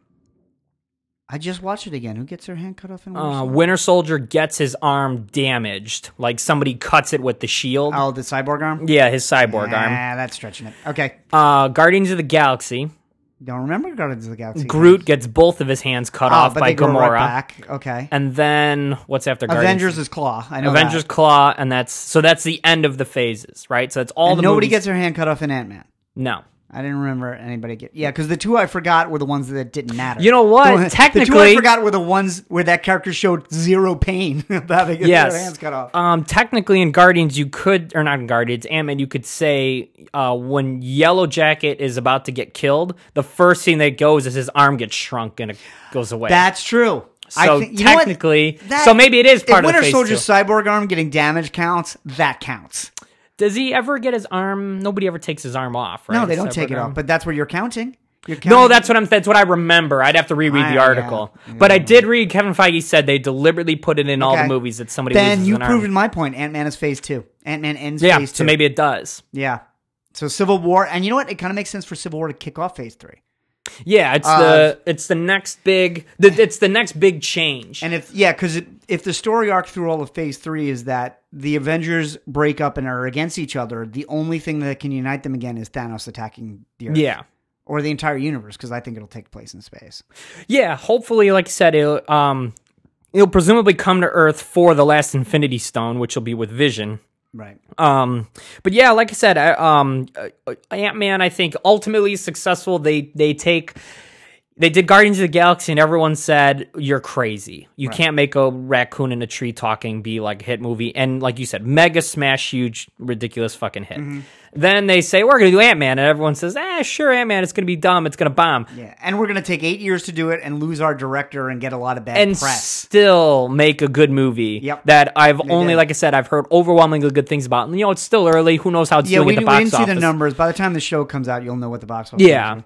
I just watched it again. Who gets their hand cut off in Winter Soldier? Winter Soldier gets his arm damaged. Like somebody cuts it with the shield. Oh, the cyborg arm? Yeah, his cyborg arm. Yeah, that's stretching it. Okay. Guardians of the Galaxy. Don't remember Guardians of the Galaxy. Groot gets both of his hands cut off but by they go Gamora. Right back. Okay. And then what's after Guardians? Avengers is Claw. I know Avengers that. Claw, and that's the end of the phases, right? So that's all and the nobody movies. gets their hand cut off in Ant-Man. No. I didn't remember anybody get... Yeah, because the two I forgot were the ones that didn't matter. You know what? Technically... The two I forgot were the ones where that character showed zero pain about having their hands cut off. Technically in Guardians you could... Or not in Guardians, Ant-Man, you could say when Yellow Jacket is about to get killed, the first thing that goes is his arm gets shrunk and it goes away. That's true. So technically... So maybe it is part of the phase 2. If Winter Soldier's cyborg arm getting damage counts, that counts. Does he ever get his arm? Nobody ever takes his arm off, right? No, they don't take it off. But that's what you're counting. No, that's what I remember. I'd have to reread the article. Yeah. But I did read Kevin Feige said they deliberately put it in all the movies that somebody loses an arm. Then you've proven my point. Ant-Man is phase 2. Ant-Man ends phase 2. So maybe it does. Yeah. So Civil War, and you know what? It kind of makes sense for Civil War to kick off phase 3. Yeah, it's the next big change. And if the story arc through all of phase 3 is that the Avengers break up and are against each other, the only thing that can unite them again is Thanos attacking the Earth. Yeah. Or the entire universe, because I think it'll take place in space. Yeah, hopefully, like I said, it'll presumably come to Earth for the last Infinity Stone, which will be with Vision. Right. But yeah, like I said, Ant-Man, I think ultimately is successful. They did Guardians of the Galaxy and everyone said, you're crazy. You can't make a raccoon in a tree talking be like a hit movie. And like you said, mega smash, huge, ridiculous fucking hit. Mm-hmm. Then they say, we're going to do Ant-Man. And everyone says, sure, Ant-Man, it's going to be dumb. It's going to bomb. Yeah, and we're going to take 8 years to do it and lose our director and get a lot of bad press. And still make a good movie that like I said, I've heard overwhelmingly good things about. And, it's still early. Who knows how it's doing at the box office. We didn't see the numbers. By the time the show comes out, you'll know what the box office is.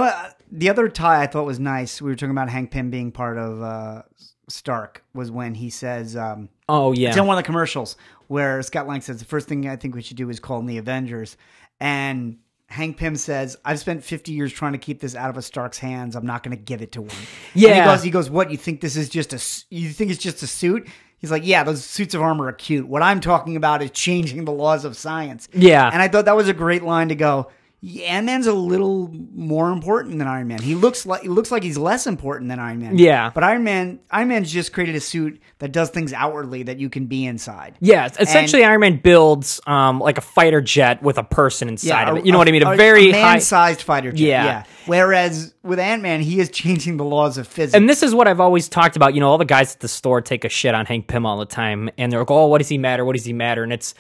The other tie I thought was nice, we were talking about Hank Pym being part of Stark, was when he says, it's in one of the commercials, where Scott Lang says, the first thing I think we should do is call in the Avengers. And Hank Pym says, I've spent 50 years trying to keep this out of a Stark's hands. I'm not going to give it to him. Yeah. And he goes, what, you think this is you think it's just a suit? He's like, yeah, those suits of armor are cute. What I'm talking about is changing the laws of science. Yeah. And I thought that was a great line to go, Ant-Man's a little more important than Iron Man. He looks like he's less important than Iron Man. Yeah. But Iron Man's just created a suit that does things outwardly that you can be inside. Yeah, essentially Iron Man builds like a fighter jet with a person inside of it. You know what I mean? A very man-sized fighter jet. Yeah. Whereas with Ant-Man, he is changing the laws of physics. And this is what I've always talked about. All the guys at the store take a shit on Hank Pym all the time. And they're like, oh, what does he matter? What does he matter? And it's...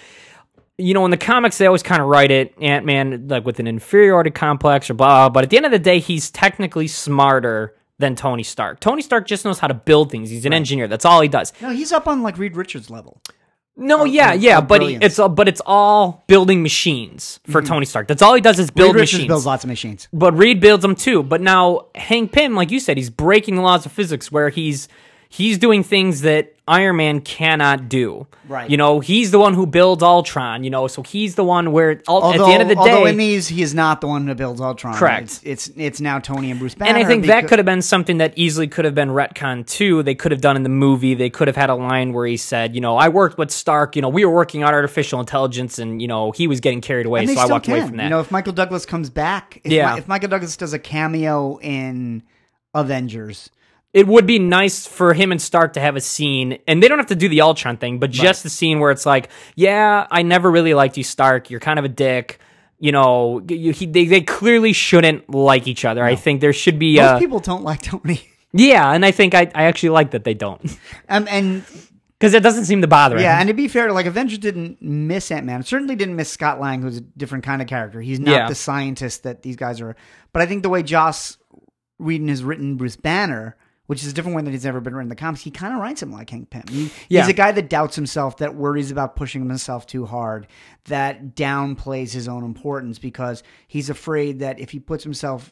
in the comics, they always kind of write it, Ant-Man, like with an inferiority complex or blah, but at the end of the day, he's technically smarter than Tony Stark. Tony Stark just knows how to build things. He's an engineer. That's all he does. No, he's up on like Reed Richards level. No, but it's all building machines for Tony Stark. That's all he does is build machines. Reed builds lots of machines. But Reed builds them too. But now Hank Pym, like you said, he's breaking the laws of physics where he's doing things that Iron Man cannot do. Right. He's the one who builds Ultron, so he's the one where at the end of the day... Although in these, he is not the one who builds Ultron. Correct. It's now Tony and Bruce Banner. And I think that could have been something that easily could have been retconned too. They could have done in the movie. They could have had a line where he said, I worked with Stark, we were working on artificial intelligence and, he was getting carried away, so I walked away from that. If Michael Douglas comes back, if Michael Douglas does a cameo in Avengers... It would be nice for him and Stark to have a scene, and they don't have to do the Ultron thing, but just the scene where it's like, yeah, I never really liked you, Stark. You're kind of a dick. They clearly shouldn't like each other. No. I think there should be... Most people don't like Tony. Yeah, and I think I actually like that they don't. And because it doesn't seem to bother him. Yeah, and to be fair, like Avengers didn't miss Ant-Man. Certainly didn't miss Scott Lang, who's a different kind of character. He's not the scientist that these guys are. But I think the way Joss Whedon has written Bruce Banner, which is a different way than he's ever been written in the comics, he kind of writes him like Hank Pym. He's a guy that doubts himself, that worries about pushing himself too hard, that downplays his own importance because he's afraid that if he puts himself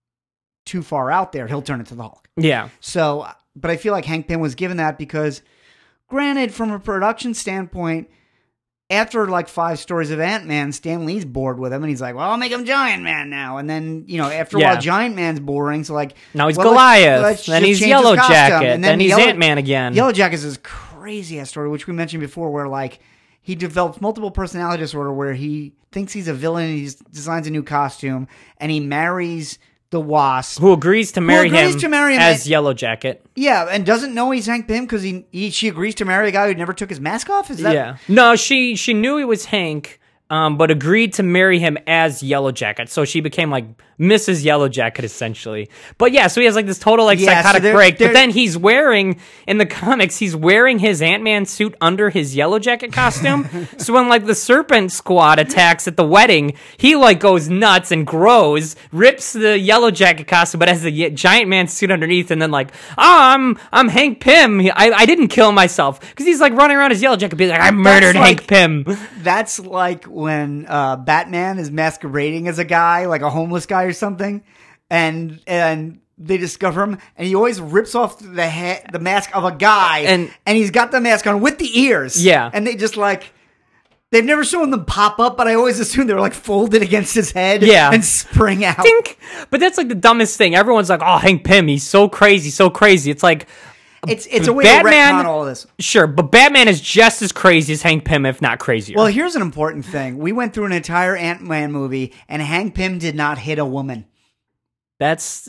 too far out there, he'll turn into the Hulk. Yeah. So, but I feel like Hank Pym was given that because, granted, from a production standpoint, after like 5 stories of Ant-Man, Stan Lee's bored with him, and he's like, well, I'll make him Giant Man now. And then, after a while, Giant Man's boring, so like... Now he's Goliath, then he's Yellow Jacket, then he's Ant-Man again. Yellow Jacket is this crazy-ass story, which we mentioned before, where like, he develops multiple personality disorder where he thinks he's a villain, and he designs a new costume, and he marries the Wasp, who agrees to marry him as Yellow Jacket. Yeah, and doesn't know he's Hank Pym because she agrees to marry a guy who never took his mask off. Is that? Yeah. No, she knew he was Hank, but agreed to marry him as Yellow Jacket. So she became like Mrs. Yellow Jacket essentially. But yeah, so he has like this total like psychotic break. But then he's wearing, in the comics, he's wearing his Ant-Man suit under his Yellow Jacket costume. So when like the Serpent Squad attacks at the wedding, he like goes nuts and grows, rips the Yellow Jacket costume, but has the Giant Man suit underneath, and then like, I'm Hank Pym. I didn't kill myself, because he's like running around his Yellow Jacket, being like, I murdered Hank Pym. That's like when Batman is masquerading as a guy, like a homeless guy or something, and they discover him, and he always rips off the mask of a guy, and he's got the mask on with the ears. Yeah, and they just like, they've never shown them pop up, but I always assumed they were like folded against his head, and spring out. Tink. But that's like the dumbest thing. Everyone's like, oh, Hank Pym, he's so crazy, so crazy. It's like, it's a way to retcon all this. Sure, but Batman is just as crazy as Hank Pym, if not crazier. Well, here's an important thing. We went through an entire Ant-Man movie, and Hank Pym did not hit a woman. That's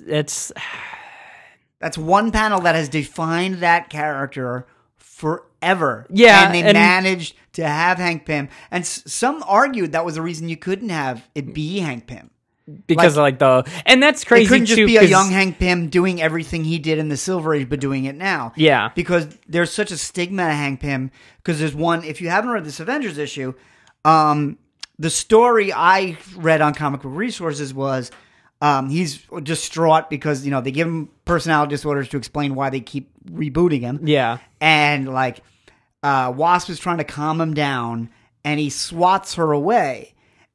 one panel that has defined that character forever. Yeah. And they managed to have Hank Pym. And some argued that was the reason you couldn't have it be Hank Pym. Because and that's crazy too. It couldn't just be a young Hank Pym doing everything he did in the Silver Age, but doing it now. Yeah. Because there's such a stigma to Hank Pym. Because there's one, if you haven't read this Avengers issue, the story I read on Comic Book Resources was he's distraught because, they give him personality disorders to explain why they keep rebooting him. Yeah. And like, Wasp is trying to calm him down, and he swats her away.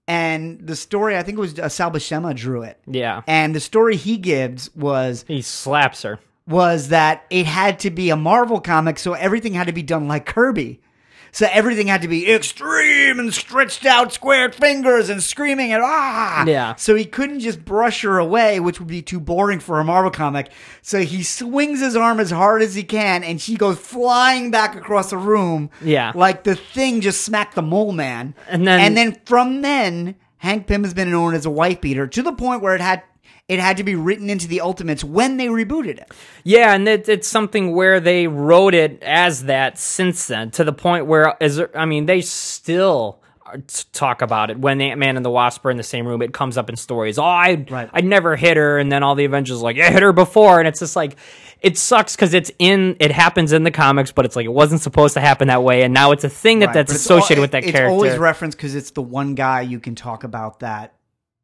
And the story, I think it was Sal Buscema drew it. Yeah. And the story he gives was... he slaps her. Was that it had to be a Marvel comic, so everything had to be done like Kirby. So everything had to be extreme and stretched out squared fingers and screaming and ah! Yeah. So he couldn't just brush her away, which would be too boring for a Marvel comic. So he swings his arm as hard as he can, and she goes flying back across the room. Yeah. Like the Thing just smacked the Mole Man. And then from then, Hank Pym has been known as a wife beater to the point where it had to be written into the Ultimates when they rebooted it. Yeah, and it's something where they wrote it as that since then, to the point where, they still talk about it. When Ant-Man and the Wasp are in the same room, it comes up in stories. Oh, I never hit her, and then all the Avengers are like, I hit her before, and it's just like, it sucks because it happens in the comics, but it's like it wasn't supposed to happen that way, and now it's a thing that's associated with that character. It's always referenced because it's the one guy you can talk about that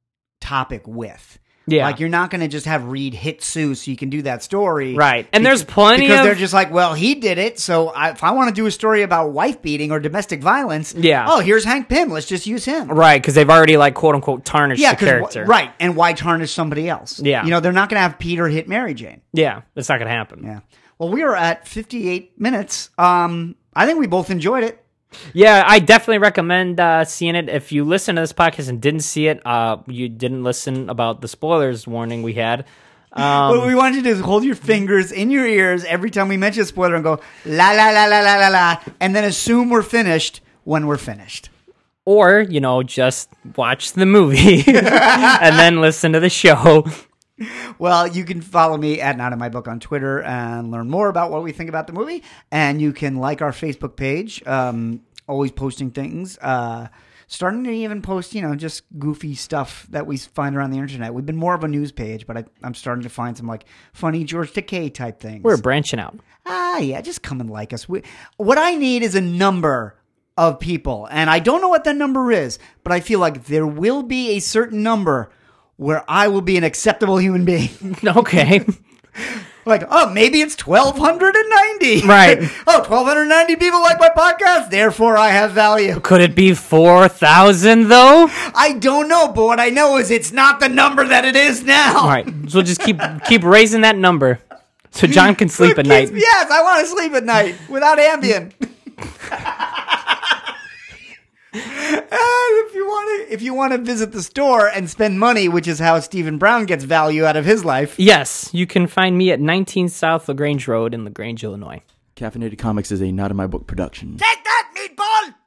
topic with. Yeah. Like, you're not going to just have Reed hit Sue so you can do that story. Right. And there's plenty because they're just like, well, he did it, so if I want to do a story about wife beating or domestic violence, here's Hank Pym, let's just use him. Right, because they've already, like, quote-unquote, tarnished the character. Right, and why tarnish somebody else? Yeah. They're not going to have Peter hit Mary Jane. Yeah, that's not going to happen. Yeah. Well, we are at 58 minutes. I think we both enjoyed it. Yeah, I definitely recommend seeing it. If you listen to this podcast and didn't see it, you didn't listen about the spoilers warning we had. What we want you to do is hold your fingers in your ears every time we mention a spoiler and go, la, la, la, la, la, la, la, and then assume we're finished when we're finished. Or, just watch the movie and then listen to the show. Well, you can follow me at Not In My Book on Twitter and learn more about what we think about the movie. And you can like our Facebook page, always posting things. starting to even post, just goofy stuff that we find around the internet. We've been more of a news page, but I'm starting to find some like funny George Takei type things. We're branching out. Yeah, just come and like us. What I need is a number of people, and I don't know what that number is, but I feel like there will be a certain number where I will be an acceptable human being. Okay. Like, maybe it's 1,290. Right. 1,290 people like my podcast, therefore I have value. Could it be 4,000 though? I don't know, but what I know is it's not the number that it is now. All right, so we'll just keep raising that number so John can sleep at night. Yes, I want to sleep at night without Ambien. If you want to visit the store and spend money, which is how Stephen Brown gets value out of his life. Yes, you can find me at 19 South LaGrange Road in LaGrange, Illinois. Caffeinated Comics is a Not In My Book production. Take that, meatball!